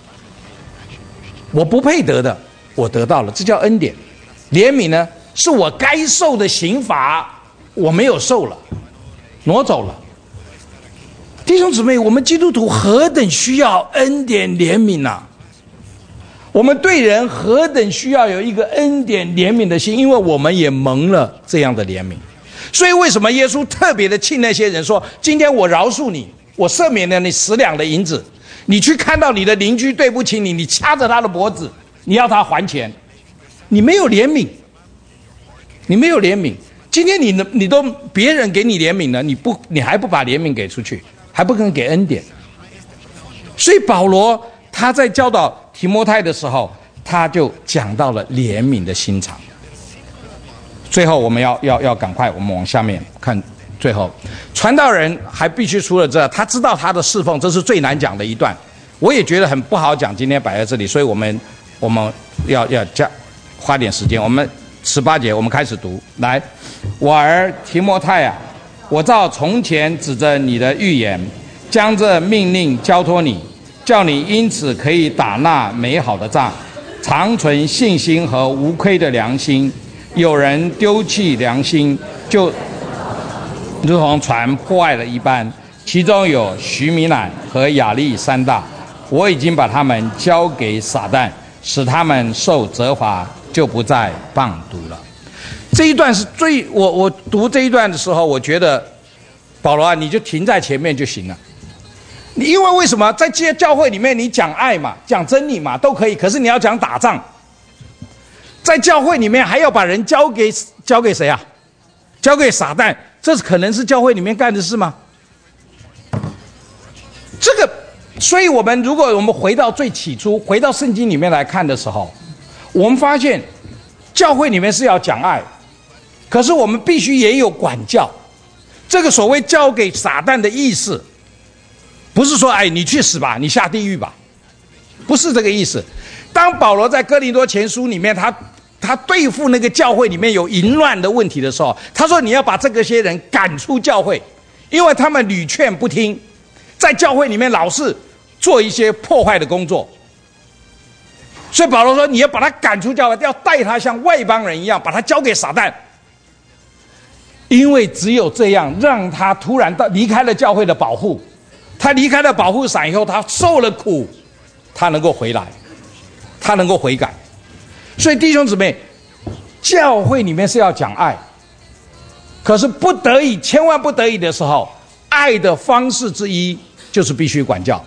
A: 我不配得的，我得到了，这叫恩典。怜悯呢，是我该受的刑罚，我没有受了，挪走了。弟兄姊妹，我们基督徒何等需要恩典怜悯啊！我们对人何等需要有一个恩典怜悯的心，因为我们也蒙了这样的怜悯。所以为什么耶稣特别的气那些人说，今天我饶恕你，我赦免了你10两的银子，你去看到你的邻居对不起你，你掐着他的脖子，你要他还钱，你没有怜悯，你没有怜悯。今天你都别人给你怜悯了，你还不把怜悯给出去，还不肯给恩典。所以保罗他在教导提摩太的时候，他就讲到了怜悯的心肠。最后我们要赶快，我们往下面看。最后传道人还必须除了这，他知道他的侍奉，这是最难讲的一段，我也觉得很不好讲，今天摆在这里，所以我们要花点时间。我们18节我们开始读。来，我儿提摩太啊，我照从前指着你的预言，将这命令交托你，叫你因此可以打那美好的仗，长存信心和无亏的良心。有人丢弃良心，就如同船破坏了一般，其中有许米乃和亚历山大，我已经把他们交给撒旦，使他们受责罚，就不再谤读了。这一段是我读这一段的时候，我觉得保罗啊，你就停在前面就行了。因为为什么在教会里面你讲爱嘛，讲真理嘛都可以，可是你要讲打仗，在教会里面还要把人交给谁啊？交给撒旦，这可能是教会里面干的事吗？这个，所以如果我们回到最起初，回到圣经里面来看的时候，我们发现教会里面是要讲爱，可是我们必须也有管教。这个所谓交给撒旦的意思，不是说哎你去死吧，你下地狱吧，不是这个意思。当保罗在哥林多前书里面，他对付那个教会里面有淫乱的问题的时候，他说你要把这些人赶出教会，因为他们屡劝不听，在教会里面老是做一些破坏的工作。所以保罗说你要把他赶出教会，要带他像外邦人一样，把他交给撒旦，因为只有这样让他突然离开了教会的保护，他离开了保护伞以后，他受了苦，他能够回来，他能够悔改。所以弟兄姊妹，教会里面是要讲爱，可是不得已，千万不得已的时候，爱的方式之一就是必须管教。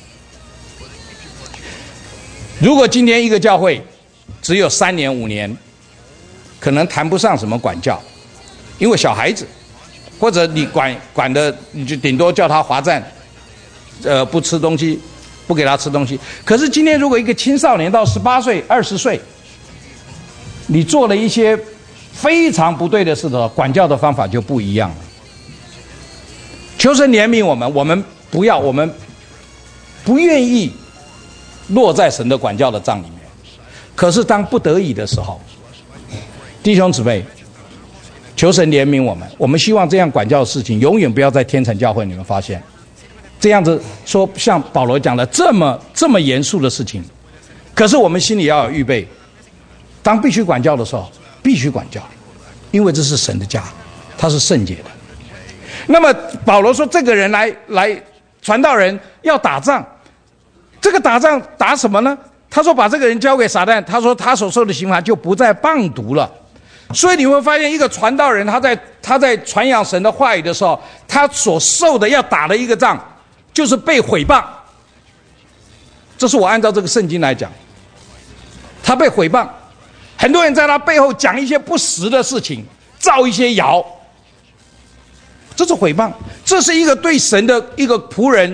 A: 如果今天一个教会只有3年5年，可能谈不上什么管教，因为小孩子，或者你管的，你就顶多叫他罚站，不吃东西，不给他吃东西。可是今天如果一个青少年到18岁、20岁，你做了一些非常不对的事的时候，管教的方法就不一样了。求神怜悯我们，我们不愿意落在神的管教的杖里面。可是当不得已的时候，弟兄姊妹，求神怜悯我们。我们希望这样管教的事情永远不要在天成教会里面发现。这样子说，像保罗讲的这么严肃的事情，可是我们心里要有预备。当必须管教的时候，必须管教，因为这是神的家，他是圣洁的。那么保罗说，这个人来传道人要打仗，这个打仗打什么呢？他说把这个人交给撒旦，他说他所受的刑罚就不再谤读了。所以你会发现，一个传道人他在传扬神的话语的时候，他所受的要打的一个仗，就是被毁谤。这是我按照这个圣经来讲，他被毁谤。很多人在他背后讲一些不实的事情，造一些谣，这是毁谤。这是一个对神的一个仆人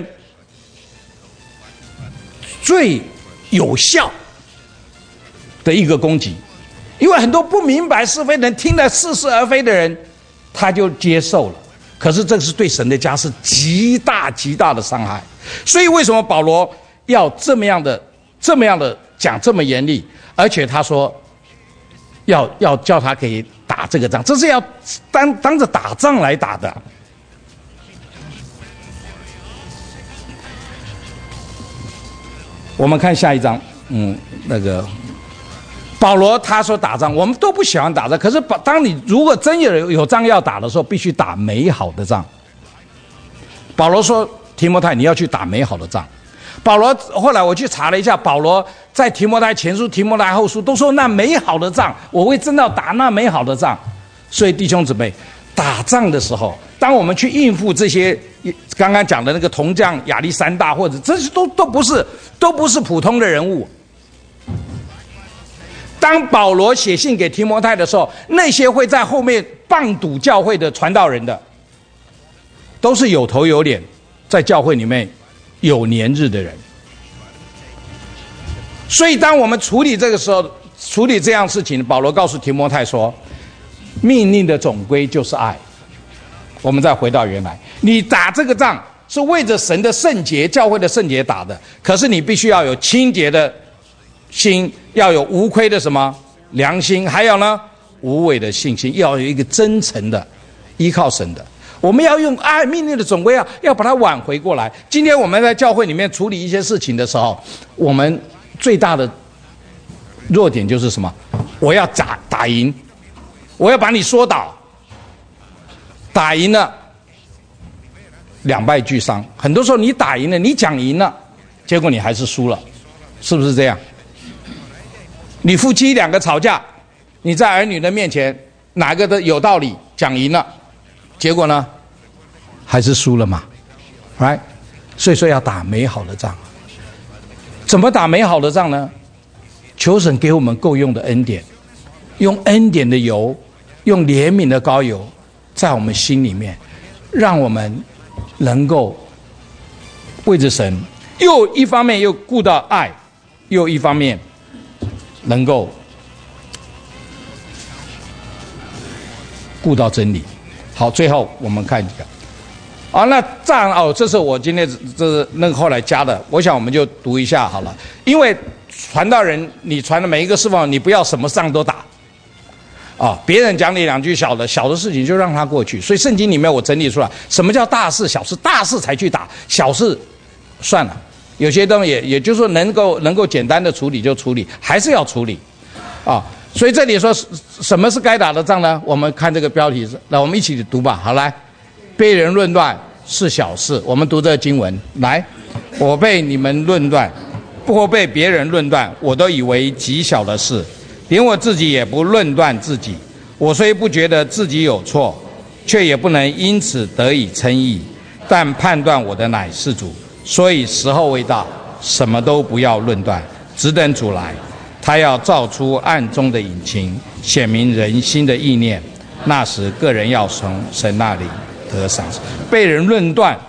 A: 最有效的一个攻击。因为很多不明白是非的人，听了似是而非的人，他就接受了。可是这是对神的家是极大极大的伤害。所以为什么保罗要这么样的讲这么严厉？而且他说要叫他可以打这个仗，这是要当着打仗来打的。 我们看下一章，那个保罗他说打仗，我们都不喜欢打仗，可是当你如果真有仗要打的时候，必须打美好的仗。保罗说提摩太你要去打美好的仗。保罗后来我去查了一下，保罗在提摩太前书、提摩太后书都说那美好的仗，我会真的打那美好的仗。所以弟兄姊妹，打仗的时候，当我们去应付这些刚刚讲的那个铜匠亚历山大，或者这些都不是普通的人物。当保罗写信给提摩太的时候，那些会在后面棒堵教会的传道人的，都是有头有脸，在教会里面有年日的人。所以当我们处理这个时候，处理这样事情，保罗告诉提摩太说，命令的总归就是爱。我们再回到原来，你打这个仗是为着神的圣洁、教会的圣洁打的，可是你必须要有清洁的心，要有无亏的什么良心，还有呢无伪的信心，要有一个真诚的依靠神的。我们要用爱命令的总归要把它挽回过来。今天我们在教会里面处理一些事情的时候，我们最大的弱点就是什么？我要打赢，我要把你说倒，打赢了两败俱伤。很多时候你打赢了，你讲赢了，结果你还是输了，是不是这样？你夫妻两个吵架，你在儿女的面前哪个的有道理讲赢了，结果呢还是输了嘛 ，right？ 所以说要打美好的仗。怎么打美好的仗呢？求神给我们够用的恩典，用恩典的油，用怜悯的膏油，在我们心里面，让我们能够为着神，又一方面又顾到爱，又一方面能够顾到真理。好，最后我们看一个。那仗这是我今天这是那个后来加的，我想我们就读一下好了。因为传道人，你传的每一个侍奉，你不要什么仗都打别人讲你两句小的事情就让他过去。所以圣经里面我整理出来，什么叫大事小事？大事才去打，小事算了。有些东西也就是说能够简单的处理就处理，还是要处理所以这里说什么是该打的仗呢？我们看这个标题，来我们一起读吧。好，来，被人论断是小事。我们读这个经文，来，我被你们论断，或被别人论断，我都以为极小的事，连我自己也不论断自己。我虽不觉得自己有错，却也不能因此得以称义，但判断我的乃是主。所以时候未到，什么都不要论断，只等主来，他要照出暗中的隐情，显明人心的意念。那时个人要从神那里得赏赐。被人论断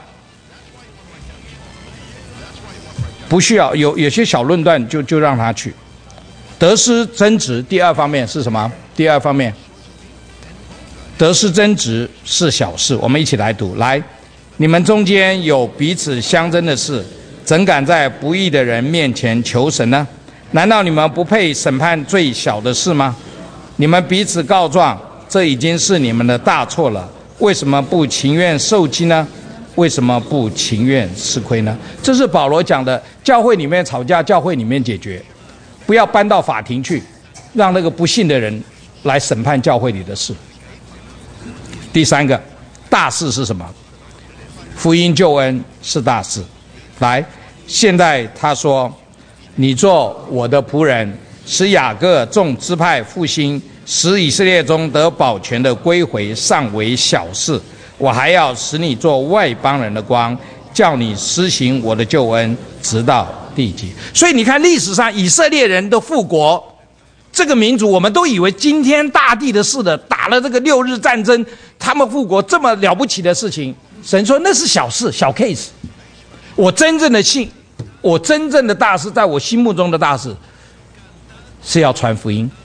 A: 不需要有些小论断就让他去。得失争执，第二方面是什么？第二方面，得失争执是小事。我们一起来读，来，你们中间有彼此相争的事，怎敢在不义的人面前求神呢？难道你们不配审判最小的事吗？你们彼此告状，这已经是你们的大错了。为什么不情愿受击呢？为什么不情愿吃亏呢？这是保罗讲的，教会里面吵架，教会里面解决，不要搬到法庭去，让那个不信的人来审判教会里的事。第三个大事是什么？福音救恩是大事。来，现在他说，你做我的仆人，使雅各众支派复兴，使以色列中得保全的归回，尚为小事。我还要使你做外邦人的光，叫你施行我的救恩，直到地极。所以你看，历史上以色列人的复国，这个民族我们都以为惊天大地的事的，打了这个6日战争，他们复国这么了不起的事情，神说那是小事，小 case。我真正的大事，在我心目中的大事是要传福音。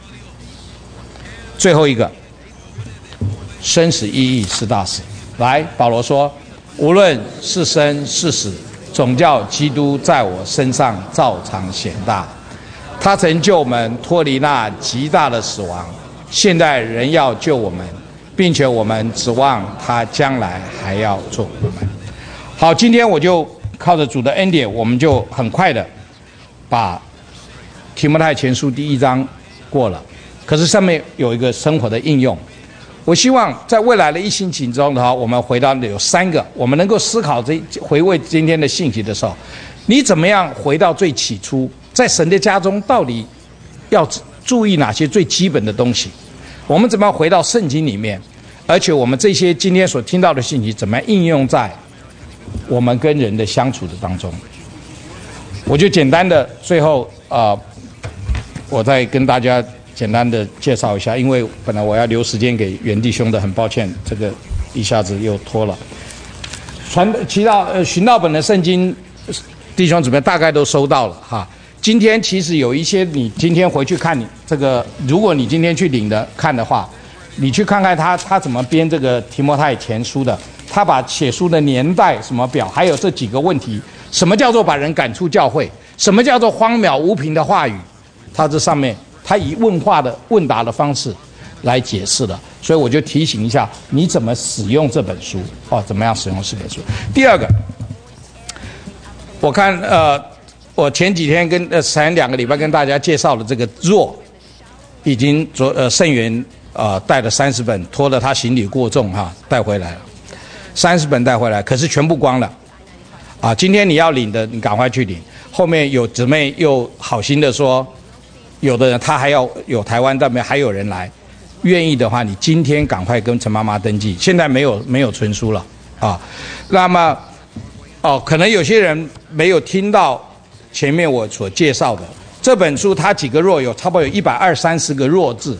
A: 最后一个，生死意义是大事。来，保罗说，无论是生是死，总叫基督在我身上照常显大。他曾救我们脱离那极大的死亡，现在仍要救我们，并且我们指望他将来还要做我们。好，今天我就靠着主的恩典，我们就很快的把提摩太前书第1章过了，可是上面有一个生活的应用。我希望在未来的1星期中的话，我们回到有3个，我们能够思考回味今天的信息的时候，你怎么样回到最起初，在神的家中到底要注意哪些最基本的东西？我们怎么样回到圣经里面？而且我们这些今天所听到的信息，怎么样应用在我们跟人的相处的当中？我就简单的最后我再跟大家简单的介绍一下，因为本来我要留时间给袁弟兄的，很抱歉，这个一下子又拖了。寻到本的圣经，弟兄姊妹大概都收到了哈。今天其实有一些，你今天回去看你这个，如果你今天去领的看的话，你去看看他怎么编这个提摩太前书的，他把写书的年代什么表，还有这几个问题，什么叫做把人赶出教会，什么叫做荒谬无凭的话语，他这上面他以问答的方式来解释了，所以我就提醒一下你怎么使用这本书怎么样使用这本书。第二个，我看我前几天前2个礼拜跟大家介绍了这个若已经圣元带了30本，拖了他行李过重带回来了，30本带回来，可是全部光了今天你要领的，你赶快去领。后面有姊妹又好心的说，有的人他还要有台湾那边还有人来，愿意的话，你今天赶快跟陈妈妈登记。现在没有存书了那么可能有些人没有听到前面我所介绍的这本书，它几个若有差不多有120-130个若字。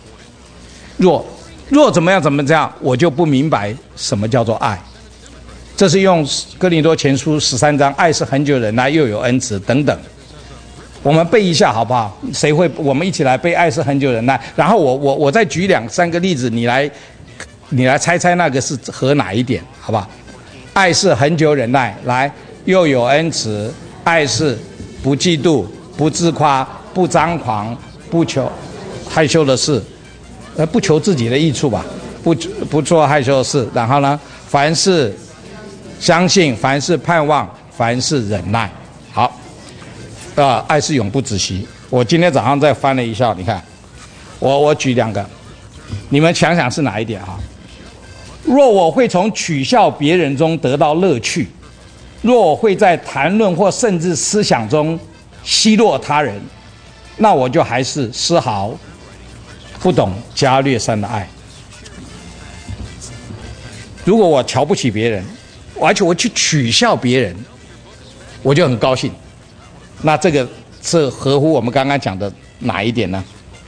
A: 若怎么样，我就不明白什么叫做爱。这是用哥林多前书13章，爱是恒久忍耐，又有恩慈等等。我们背一下好不好？谁会？我们一起来背爱是恒久忍耐。然后我再举2-3个例子，你来猜猜那个是和哪一点，好不好？爱是恒久忍耐，来，又有恩慈。爱是不嫉妒，不自夸，不张狂，不求害羞的事，不求自己的益处吧，不做害羞的事。然后呢，凡事相信，凡事盼望，凡事忍耐。好，爱是永不止息。我今天早上再翻了一下，你看，我举2个，你们想想是哪一点若我会从取笑别人中得到乐趣，若我会在谈论或甚至思想中奚落他人，那我就还是丝毫不懂加略山的爱。如果我瞧不起别人，而且我去取笑别人，我就很高兴，那这个是合乎我们刚刚讲的哪一点呢？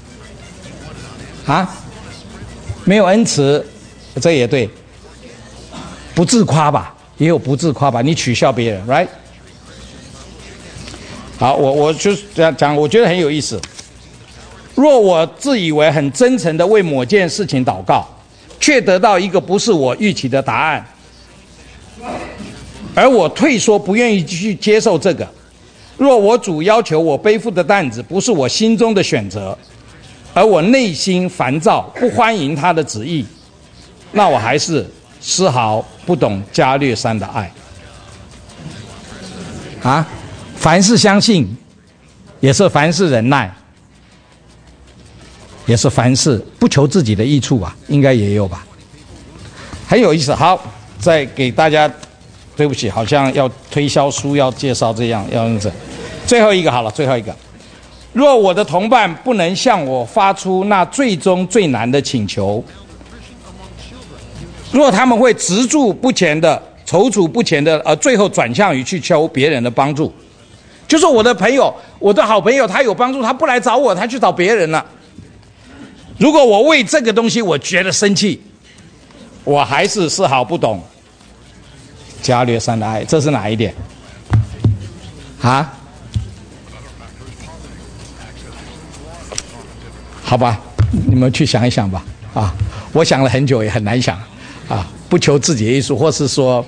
A: 没有恩慈，这也对。不自夸吧，也有不自夸吧，你取笑别人 ，right？ 好，我就是这样讲，我觉得很有意思。若我自以为很真诚的为某件事情祷告，却得到一个不是我预期的答案，而我退缩，不愿意继续接受这个。若我主要求我背负的担子不是我心中的选择，而我内心烦躁，不欢迎他的旨意，那我还是丝毫不懂加略山的爱。凡事相信，也是凡事忍耐，也是凡事不求自己的益处吧，应该也有吧，很有意思。好，再给大家，对不起，好像要推销书，要介绍这样，要用这。最后一个好了，最后一个。若我的同伴不能向我发出那最终最难的请求，若他们会踟蹰不前的、踌躇不前的，最后转向于去求别人的帮助，就是我的朋友，我的好朋友，他有帮助，他不来找我，他去找别人了。如果我为这个东西我觉得生气，我还是丝毫不懂加略山的爱。这是哪一点？好吧，你们去想一想吧。我想了很久也很难想。不求自己的艺术，或是说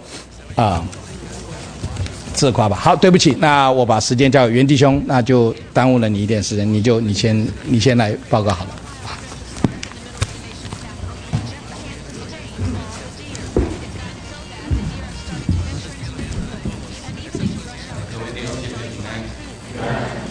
A: 自夸吧。好，对不起，那我把时间交给袁弟兄，那就耽误了你一点时间，你先来报告好了。各位弟兄姐妹平安。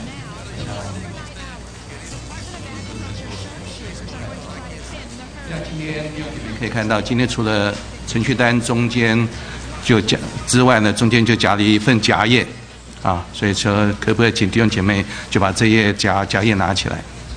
B: 可以看到，今天除了程序单中间就夹之外呢，中间就夹了一份夹页，啊，所以说可不可以请弟兄姐妹就把这页夹页拿起来？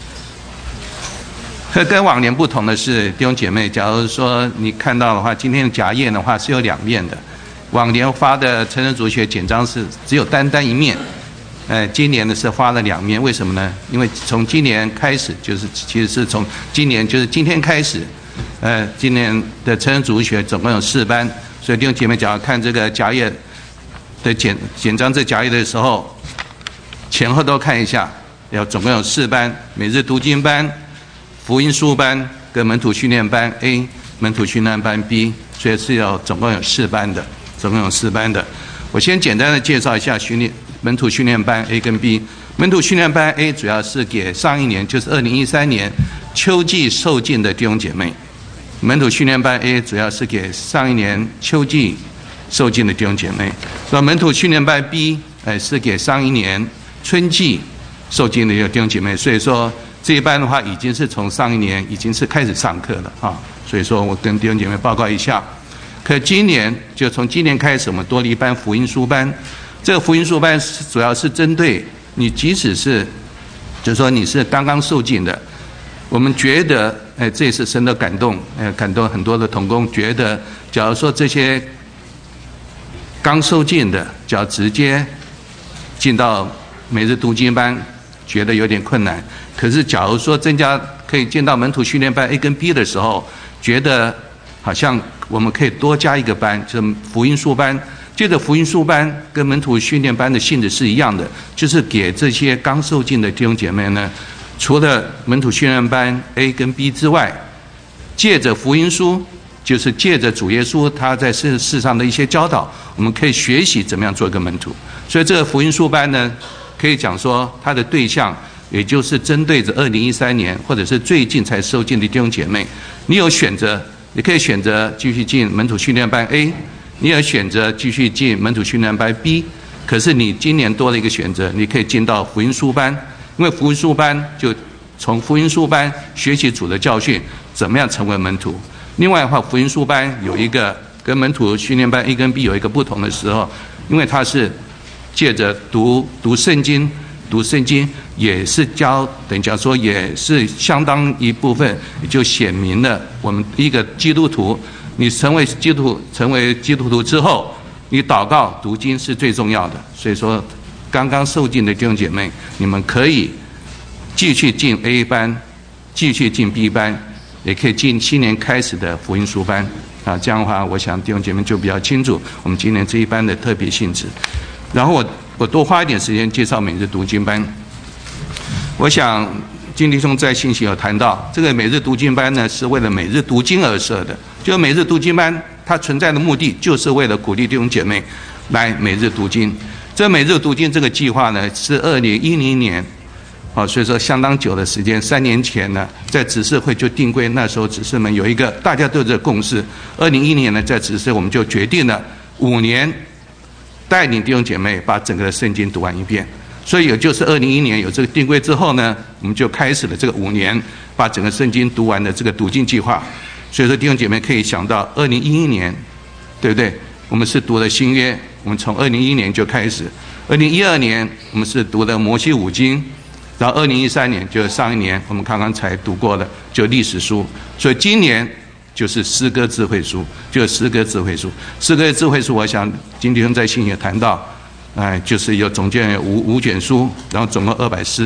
B: 跟往年不同的是，弟兄姐妹，假如说你看到的话，今天的夹页的话是有2面的。往年发的成人主学简章是只有单一面，今年呢是发了2面，为什么呢？因为从今年开始，其实是从今年就是今天开始，今年的成人主学总共有4班，所以弟兄姐妹，假如看这个夹页的简章这夹页的时候，前后都看一下，总共有4班：每日读经班、福音书班跟门徒训练班 A、门徒训练班 B， 所以是总共有4班的。我先简单的介绍一下门徒训练班 A 跟 B。门徒训练班 A 主要是给上一年，就是2013年秋季受浸的弟兄姐妹。门徒训练班 A 主要是给上一年秋季受浸的弟兄姐妹。那门徒训练班 B 是给上一年春季受浸的弟兄姐妹。所以说这一班的话，已经是从上一年已经是开始上课了啊。所以说我跟弟兄姐妹报告一下。可今年就从今年开始，我们多了一班福音书班。这个福音书班主要是针对你，即使是就是说你是刚刚受浸的，我们觉得这也是神的感动，感动很多的同工，觉得假如说这些刚受浸的，只要直接进到每日读经班，觉得有点困难。可是假如说增加可以进到门徒训练班 A 跟 B 的时候，觉得好像我们可以多加一个班，就是福音书班。这个福音书班跟门徒训练班的性质是一样的，就是给这些刚受浸的弟兄姐妹呢，除了门徒训练班 A 跟 B 之外，借着福音书，就是借着主耶稣他在世上的一些教导，我们可以学习怎么样做一个门徒。所以这个福音书班呢，可以讲说它的对象，也就是针对着2013年或者是最近才受浸的弟兄姐妹，你有选择。你可以选择继续进门徒训练班 A， 你也选择继续进门徒训练班 B。可是你今年多了一个选择，你可以进到福音书班，因为福音书班就从福音书班学习主的教训，怎么样成为门徒。另外的话，福音书班有一个跟门徒训练班 A 跟 B 有一个不同的时候，因为它是借着读圣经也是等于讲说也是相当一部分，也就显明了我们一个基督徒，你成为基督徒之后，你祷告读经是最重要的。所以说，刚刚受浸的弟兄姐妹，你们可以继续进 A 班，继续进 B 班，也可以进新年开始的福音书班啊。这样的话，我想弟兄姐妹就比较清楚我们今年这一班的特别性质。然后我多花一点时间介绍每日读经班。我想金弟兄在信息有谈到，这个每日读经班呢是为了每日读经而设的。就每日读经班它存在的目的，就是为了鼓励弟兄姐妹来每日读经。这每日读经这个计划呢是2010年，所以说相当久的时间，3年前呢在执事会就定规，那时候执事们有一个大家都有这个共识。2010年呢在执事我们就决定了5年带领弟兄姐妹把整个的圣经读完一遍。所以也就是2011年有这个定规之后呢，我们就开始了这个5年把整个圣经读完的这个读经计划。所以说弟兄姐妹可以想到2011年，对不对？我们是读了新约，我们从2011年就开始。2012年我们是读了摩西5经，然后2013年就是上一年我们刚刚才读过的就历史书。所以今年就是诗歌智慧书，诗歌智慧书，我想金弟兄在信也谈到。就是总共有5卷书，然后总共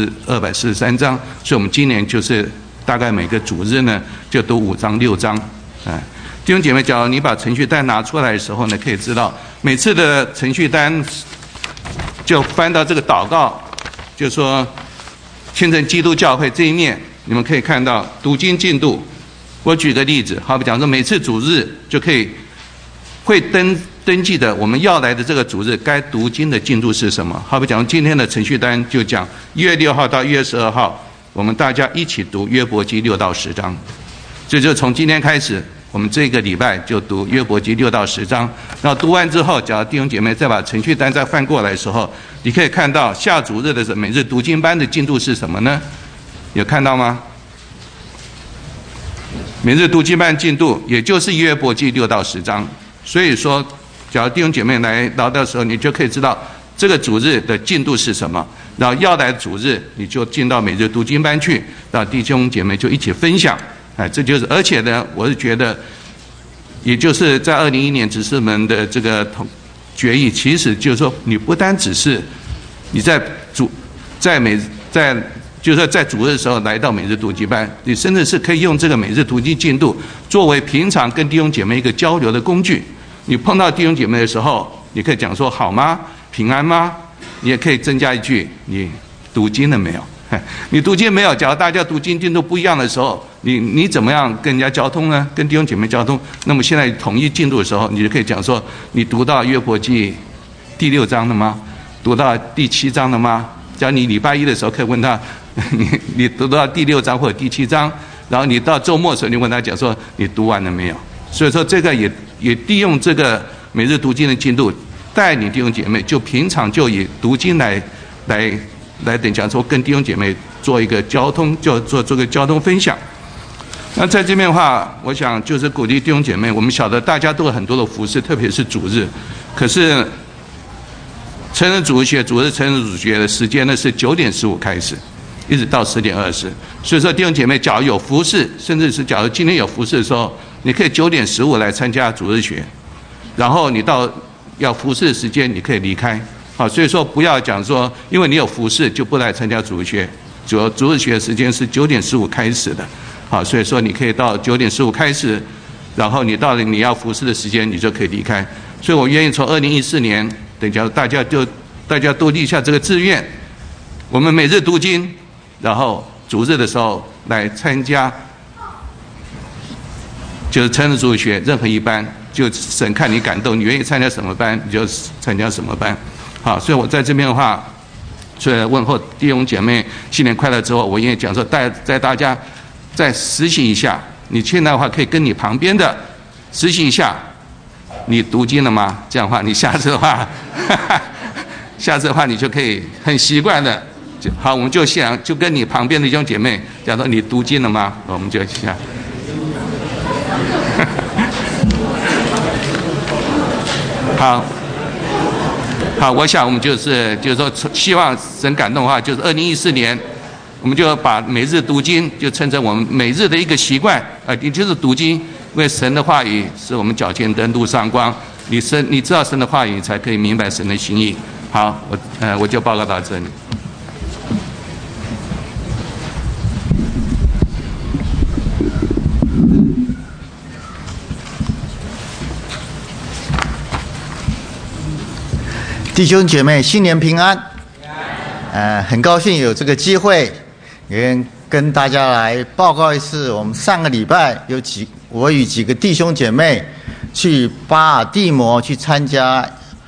B: 243章，所以我们今年就是大概每个主日呢就读5章6章。弟兄姐妹，假如你把程序单拿出来的时候呢，可以知道每次的程序单就翻到这个祷告，就说天成基督教会这一面，你们可以看到读经进度。我举个例子，好比讲说每次主日就会登记的我们要来的这个主日该读经的进度是什么？好比讲今天的程序单就讲1月6号到1月12号，我们大家一起读约伯记6到10章。这就从今天开始，我们这个礼拜就读约伯记6到10章。然后读完之后，假如弟兄姐妹再把程序单再翻过来的时候，你可以看到下主日的时候每日读经班的进度是什么呢？有看到吗？ 每日读经班进度，也就是约伯记6到10章。所以说，假如弟兄姐妹来聊的时候，你就可以知道这个主日的进度是什么。然后要来主日，你就进到每日读经班去，让弟兄姐妹就一起分享。这就是，而且呢，我是觉得，也就是在2011年执事们的这个决议，其实就是说，你不单只是你在就是在主日的时候来到每日读经班，你甚至是可以用这个每日读经进度作为平常跟弟兄姐妹一个交流的工具。你碰到弟兄姐妹的时候，你可以讲说好吗？平安吗？你也可以增加一句：你读经了没有？你读经没有？假如大家读经进度不一样的时候，你怎么样跟人家交通呢？跟弟兄姐妹交通？那么现在统一进度的时候，你就可以讲说：你读到约伯记第6章了吗？读到第7章了吗？假如你礼拜一的时候可以问他，你读到第6章或者第7章，然后你到周末的时候，你问他讲说你读完了没有？所以说这个也利用这个每日读经的进度，带领弟兄姐妹就平常就以读经来等讲说跟弟兄姐妹做一个交通，就做这个交通分享。那在这边的话，我想就是鼓励弟兄姐妹，我们晓得大家都有很多的服事，特别是主日，可是成人主日学成人主日学的时间呢是9点15开始，一直到10点20。所以说弟兄姐妹，假如有服事，甚至是假如今天有服事的时候，你可以9点15来参加主日学，然后你到要服事的时间你可以离开。好，所以说不要讲说因为你有服事就不来参加主日学，主日学的时间是9点15开始的。好，所以说你可以到9点15开始，然后你到了你要服事的时间，你就可以离开。所以我愿意从2014年，等假如大家都立下这个志愿，我们每日读经，然后主日的时候来参加，就是成人主日学任何一班，就神看你感动，你愿意参加什么班，你就参加什么班。好，所以我在这边的话，所以问候弟兄姐妹新年快乐之后，我愿意讲说带大家再实行一下。你现在的话可以跟你旁边的实行一下，你读经了吗？这样的话，你下次的话，你就可以很习惯的。好，我们就跟你旁边的弟兄姐妹讲说，你读经了吗？我们就下。好，我想我们就是说，希望神感动的话，就是2014年，我们就把每日读经就称成我们每日的一个习惯，也就是读经，因为神的话语是我们脚前灯路上光，你知道神的话语，你才可以明白神的心意。好，我就报告到这里。
C: 弟兄姐妹，新年平安！很高兴有这个机会，也跟大家来报告一次。我们上个礼拜我与几个弟兄姐妹去巴尔的摩去参加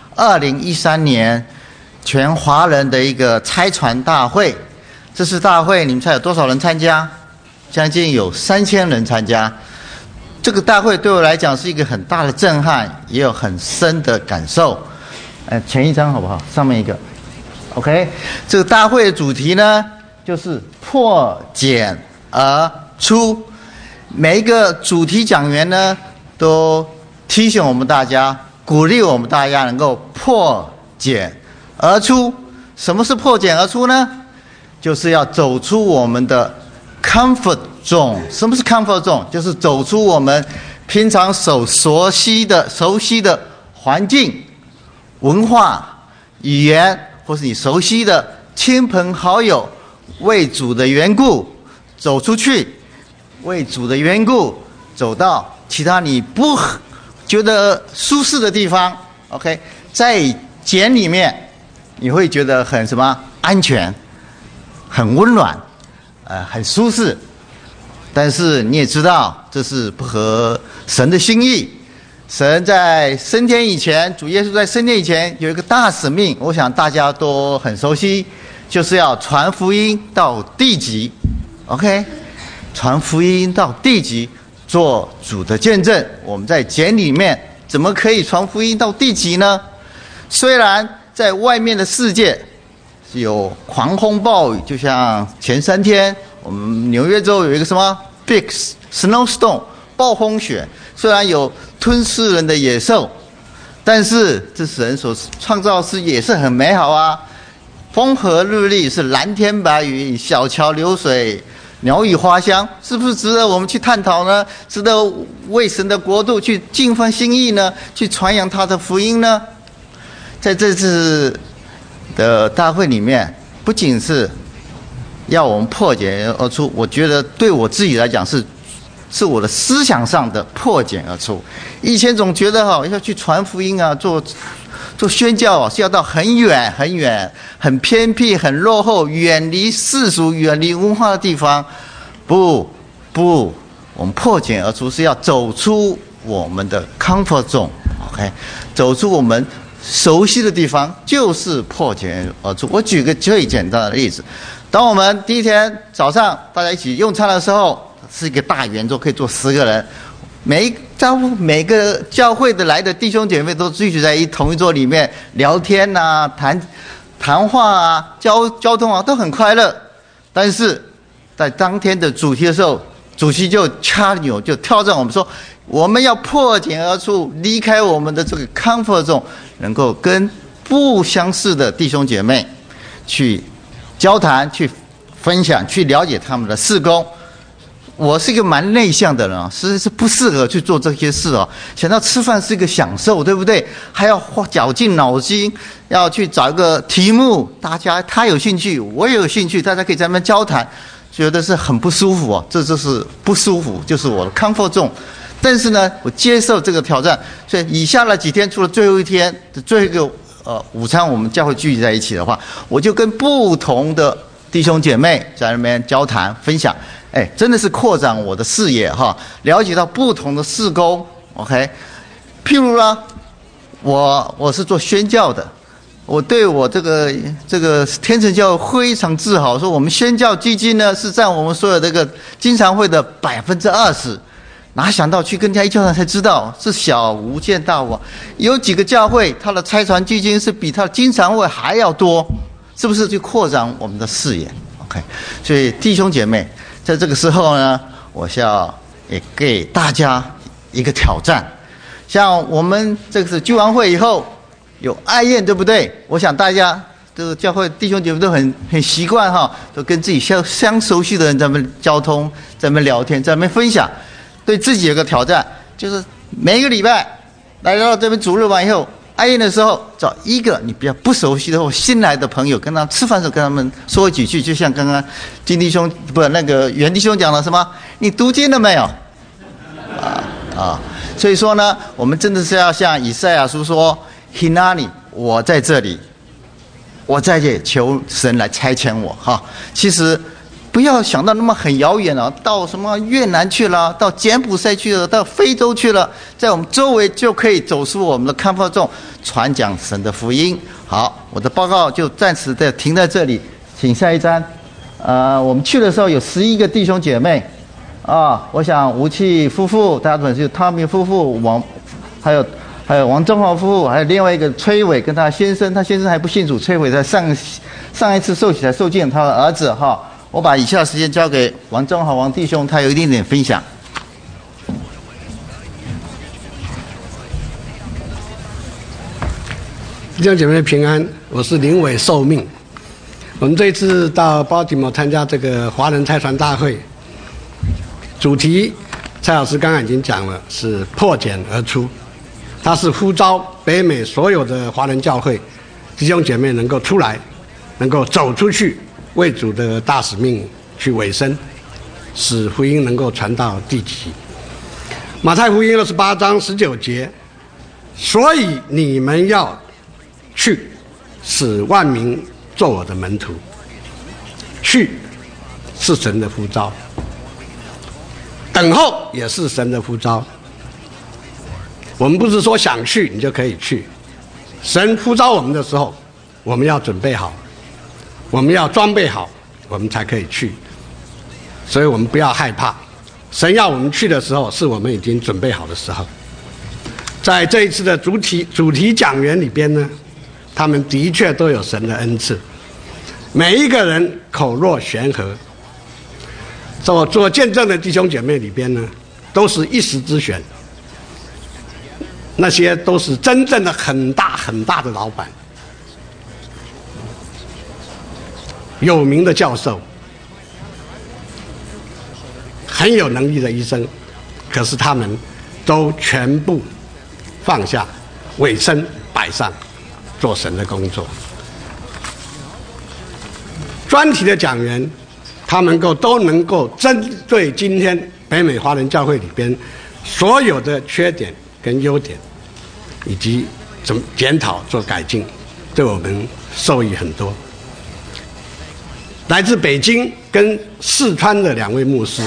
C: 2013年全华人的一个拆船大会。这次大会你们猜有多少人参加？将近有3000人参加。这个大会对我来讲是一个很大的震撼，也有很深的感受。前一张好不好？上面一个 ，OK。这个大会的主题呢，就是破茧而出。每一个主题讲员呢，都提醒我们大家，鼓励我们大家能够破茧而出。什么是破茧而出呢？就是要走出我们的 comfort zone。什么是 comfort zone？ 就是走出我们平常熟悉的环境。文化、语言，或是你熟悉的亲朋好友，为主的缘故走出去，为主的缘故走到其他你不觉得舒适的地方。OK， 在茧里面你会觉得很安全，很温暖，很舒适。但是你也知道，这是不合神的心意。神在升天以前，主耶稣在升天以前有一个大使命，我想大家都很熟悉，就是要传福音到地极。OK， 传福音到地极，做主的见证。我们在茧里面怎么可以传福音到地极呢？虽然在外面的世界有狂风暴雨，就像前3天我们纽约州有一个Bix snowstorm 暴风雪，虽然有吞噬人的野兽，但是这神所创造的世界也是很美好啊。风和日丽，是蓝天白云，小桥流水，鸟语花香，是不是值得我们去探讨呢？值得为神的国度去尽份心意呢？去传扬他的福音呢？在这次的大会里面，不仅是要我们破茧而出，我觉得对我自己来讲是我的思想上的破茧而出。以前总觉得要去传福音啊，做宣教是要到很远很远、很偏僻、很落后、远离世俗、远离文化的地方。不，我们破茧而出是要走出我们的 comfort zone，OK， 走出我们熟悉的地方，就是破茧而出。我举个最简单的例子，当我们第一天早上大家一起用餐的时候，是一个大圆桌，可以坐10个人。每个教会的来的弟兄姐妹都聚集在同一桌里面聊天啊、谈话啊、交通啊，都很快乐。但是在当天的主题的时候，主席就掐钮，就挑战我们说，我们要破茧而出，离开我们的这个 comfort zone， 能够跟不相识的弟兄姐妹去交谈、去分享、去了解他们的事工。我是一个蛮内向的人啊，实在是不适合去做这些事哦。想到吃饭是一个享受，对不对？还要绞尽脑筋，要去找一个题目，他有兴趣，我也有兴趣，大家可以在那边交谈，觉得是很不舒服哦。这就是不舒服，就是我的 comfort zone。但是呢，我接受这个挑战，所以以下的几天，除了最后一天的最后一个午餐，我们教会聚集在一起的话，我就跟不同的弟兄姐妹在那边交谈分享。真的是扩展我的视野哈，了解到不同的事工 ，OK。譬如呢，我是做宣教的，我对我这个天成教会非常自豪，说我们宣教基金呢是占我们所有这个经常会的20%。哪想到去跟人家一交谈才知道，是小巫见大巫。有几个教会，它的差传基金是比它的经常会还要多，是不是去扩展我们的视野 ？OK。所以弟兄姐妹。在这个时候呢，我也给大家一个挑战。像我们这个是聚完会以后有爱宴，对不对？我想大家这个教会弟兄姐妹都很习惯哈，都跟自己相熟悉的人在那边交通，在那边聊天，在那边分享。对自己有个挑战，就是每一个礼拜来到这边主日完以后，爱宴的时候，找一个你比较不熟悉的或新来的朋友，跟他吃饭的时候跟他们说几句，就像刚刚金弟兄袁弟兄讲了什么？你读经了没有？所以说呢，我们真的是要像以赛亚书说 ，Hinani， 我在这里，我在这里求神来差遣我哈。其实不要想到那么很遥远了，到什么越南去了，到柬埔寨去了，到非洲去了，在我们周围就可以走出我们的comfort zone，传讲神的福音。好，我的报告就暂时的停在这里，请下一章。我们去的时候有11个弟兄姐妹啊，我想吴气夫妇，大家懂是汤明夫妇，还有王中华夫妇，还有另外一个崔伟跟他先生，他先生还不信主，崔伟在上一次受洗才受浸，他的儿子哈。我把以下的时间交给王中华王弟兄，他有一点点分享。
D: 弟兄姐妹平安，我是林伟受命。我们这一次到包提摩参加这个华人差传大会，主题蔡老师刚刚已经讲了，是破茧而出。他是呼召北美所有的华人教会弟兄姐妹能够出来，能够走出去，为主的大使命去委身，使福音能够传到地极。马太福音28章19节，所以你们要去，使万民做我的门徒。去是神的呼召，等候也是神的呼召。我们不是说想去你就可以去，神呼召我们的时候，我们要准备好，我们要装备好，我们才可以去。所以我们不要害怕，神要我们去的时候，是我们已经准备好的时候。在这一次的主题讲员里边呢，他们的确都有神的恩赐，每一个人口若悬河， 做见证的弟兄姐妹里边呢，都是一时之选，那些都是真正的很大很大的老板，有名的教授，很有能力的医生，可是他们都全部放下，委身摆上，做神的工作。专题的讲员，他们都能够针对今天北美华人教会里边所有的缺点跟优点，以及怎么检讨做改进，对我们受益很多。来自北京跟四川的2位牧师，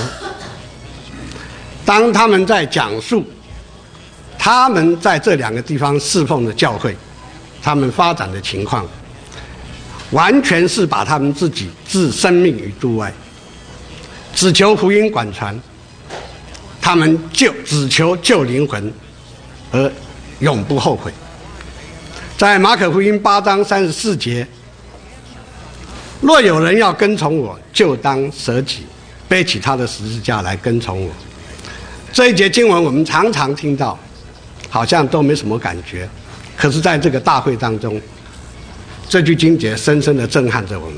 D: 当他们在讲述他们在这2个地方侍奉的教会，他们发展的情况，完全是把他们自己置生命于度外，只求福音广传，他们只求救灵魂，而永不后悔。在马可福音8章34节，若有人要跟从我，就当舍己，背起他的十字架来跟从我。这一节经文我们常常听到，好像都没什么感觉，可是在这个大会当中，这句经节深深地震撼着我们。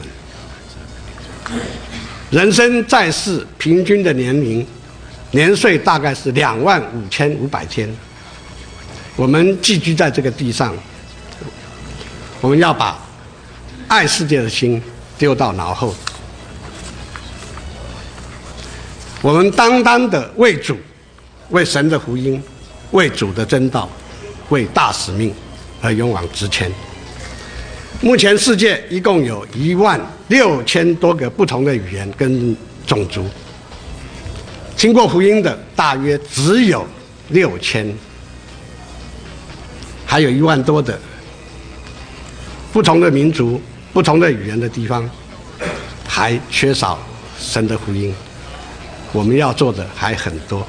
D: 人生在世平均的年岁大概是25500天，我们寄居在这个地上，我们要把爱世界的心丢到脑后，我们单单的为主，为神的福音，为主的真道，为大使命而勇往直前。目前世界一共有16000多个不同的语言跟种族，听过福音的大约只有6000，还有1万多的不同的民族、不同的语言的地方，还缺少神的福音。我们要做的还很多。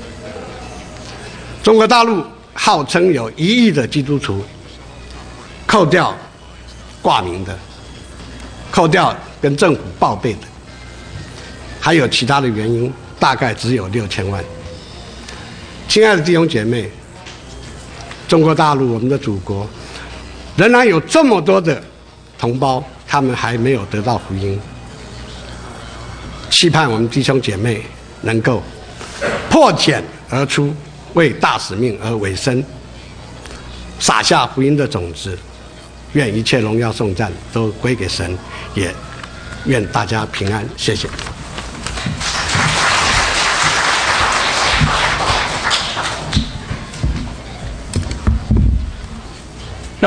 D: 中国大陆号称有1亿的基督徒，扣掉挂名的，扣掉跟政府报备的，还有其他的原因，大概只有6000万。亲爱的弟兄姐妹，中国大陆我们的祖国仍然有这么多的同胞，他们还没有得到福音。期盼我们弟兄姐妹能够破茧而出，为大使命而委身，撒下福音的种子。愿一切荣耀颂赞都归给神，也愿大家平安。谢谢。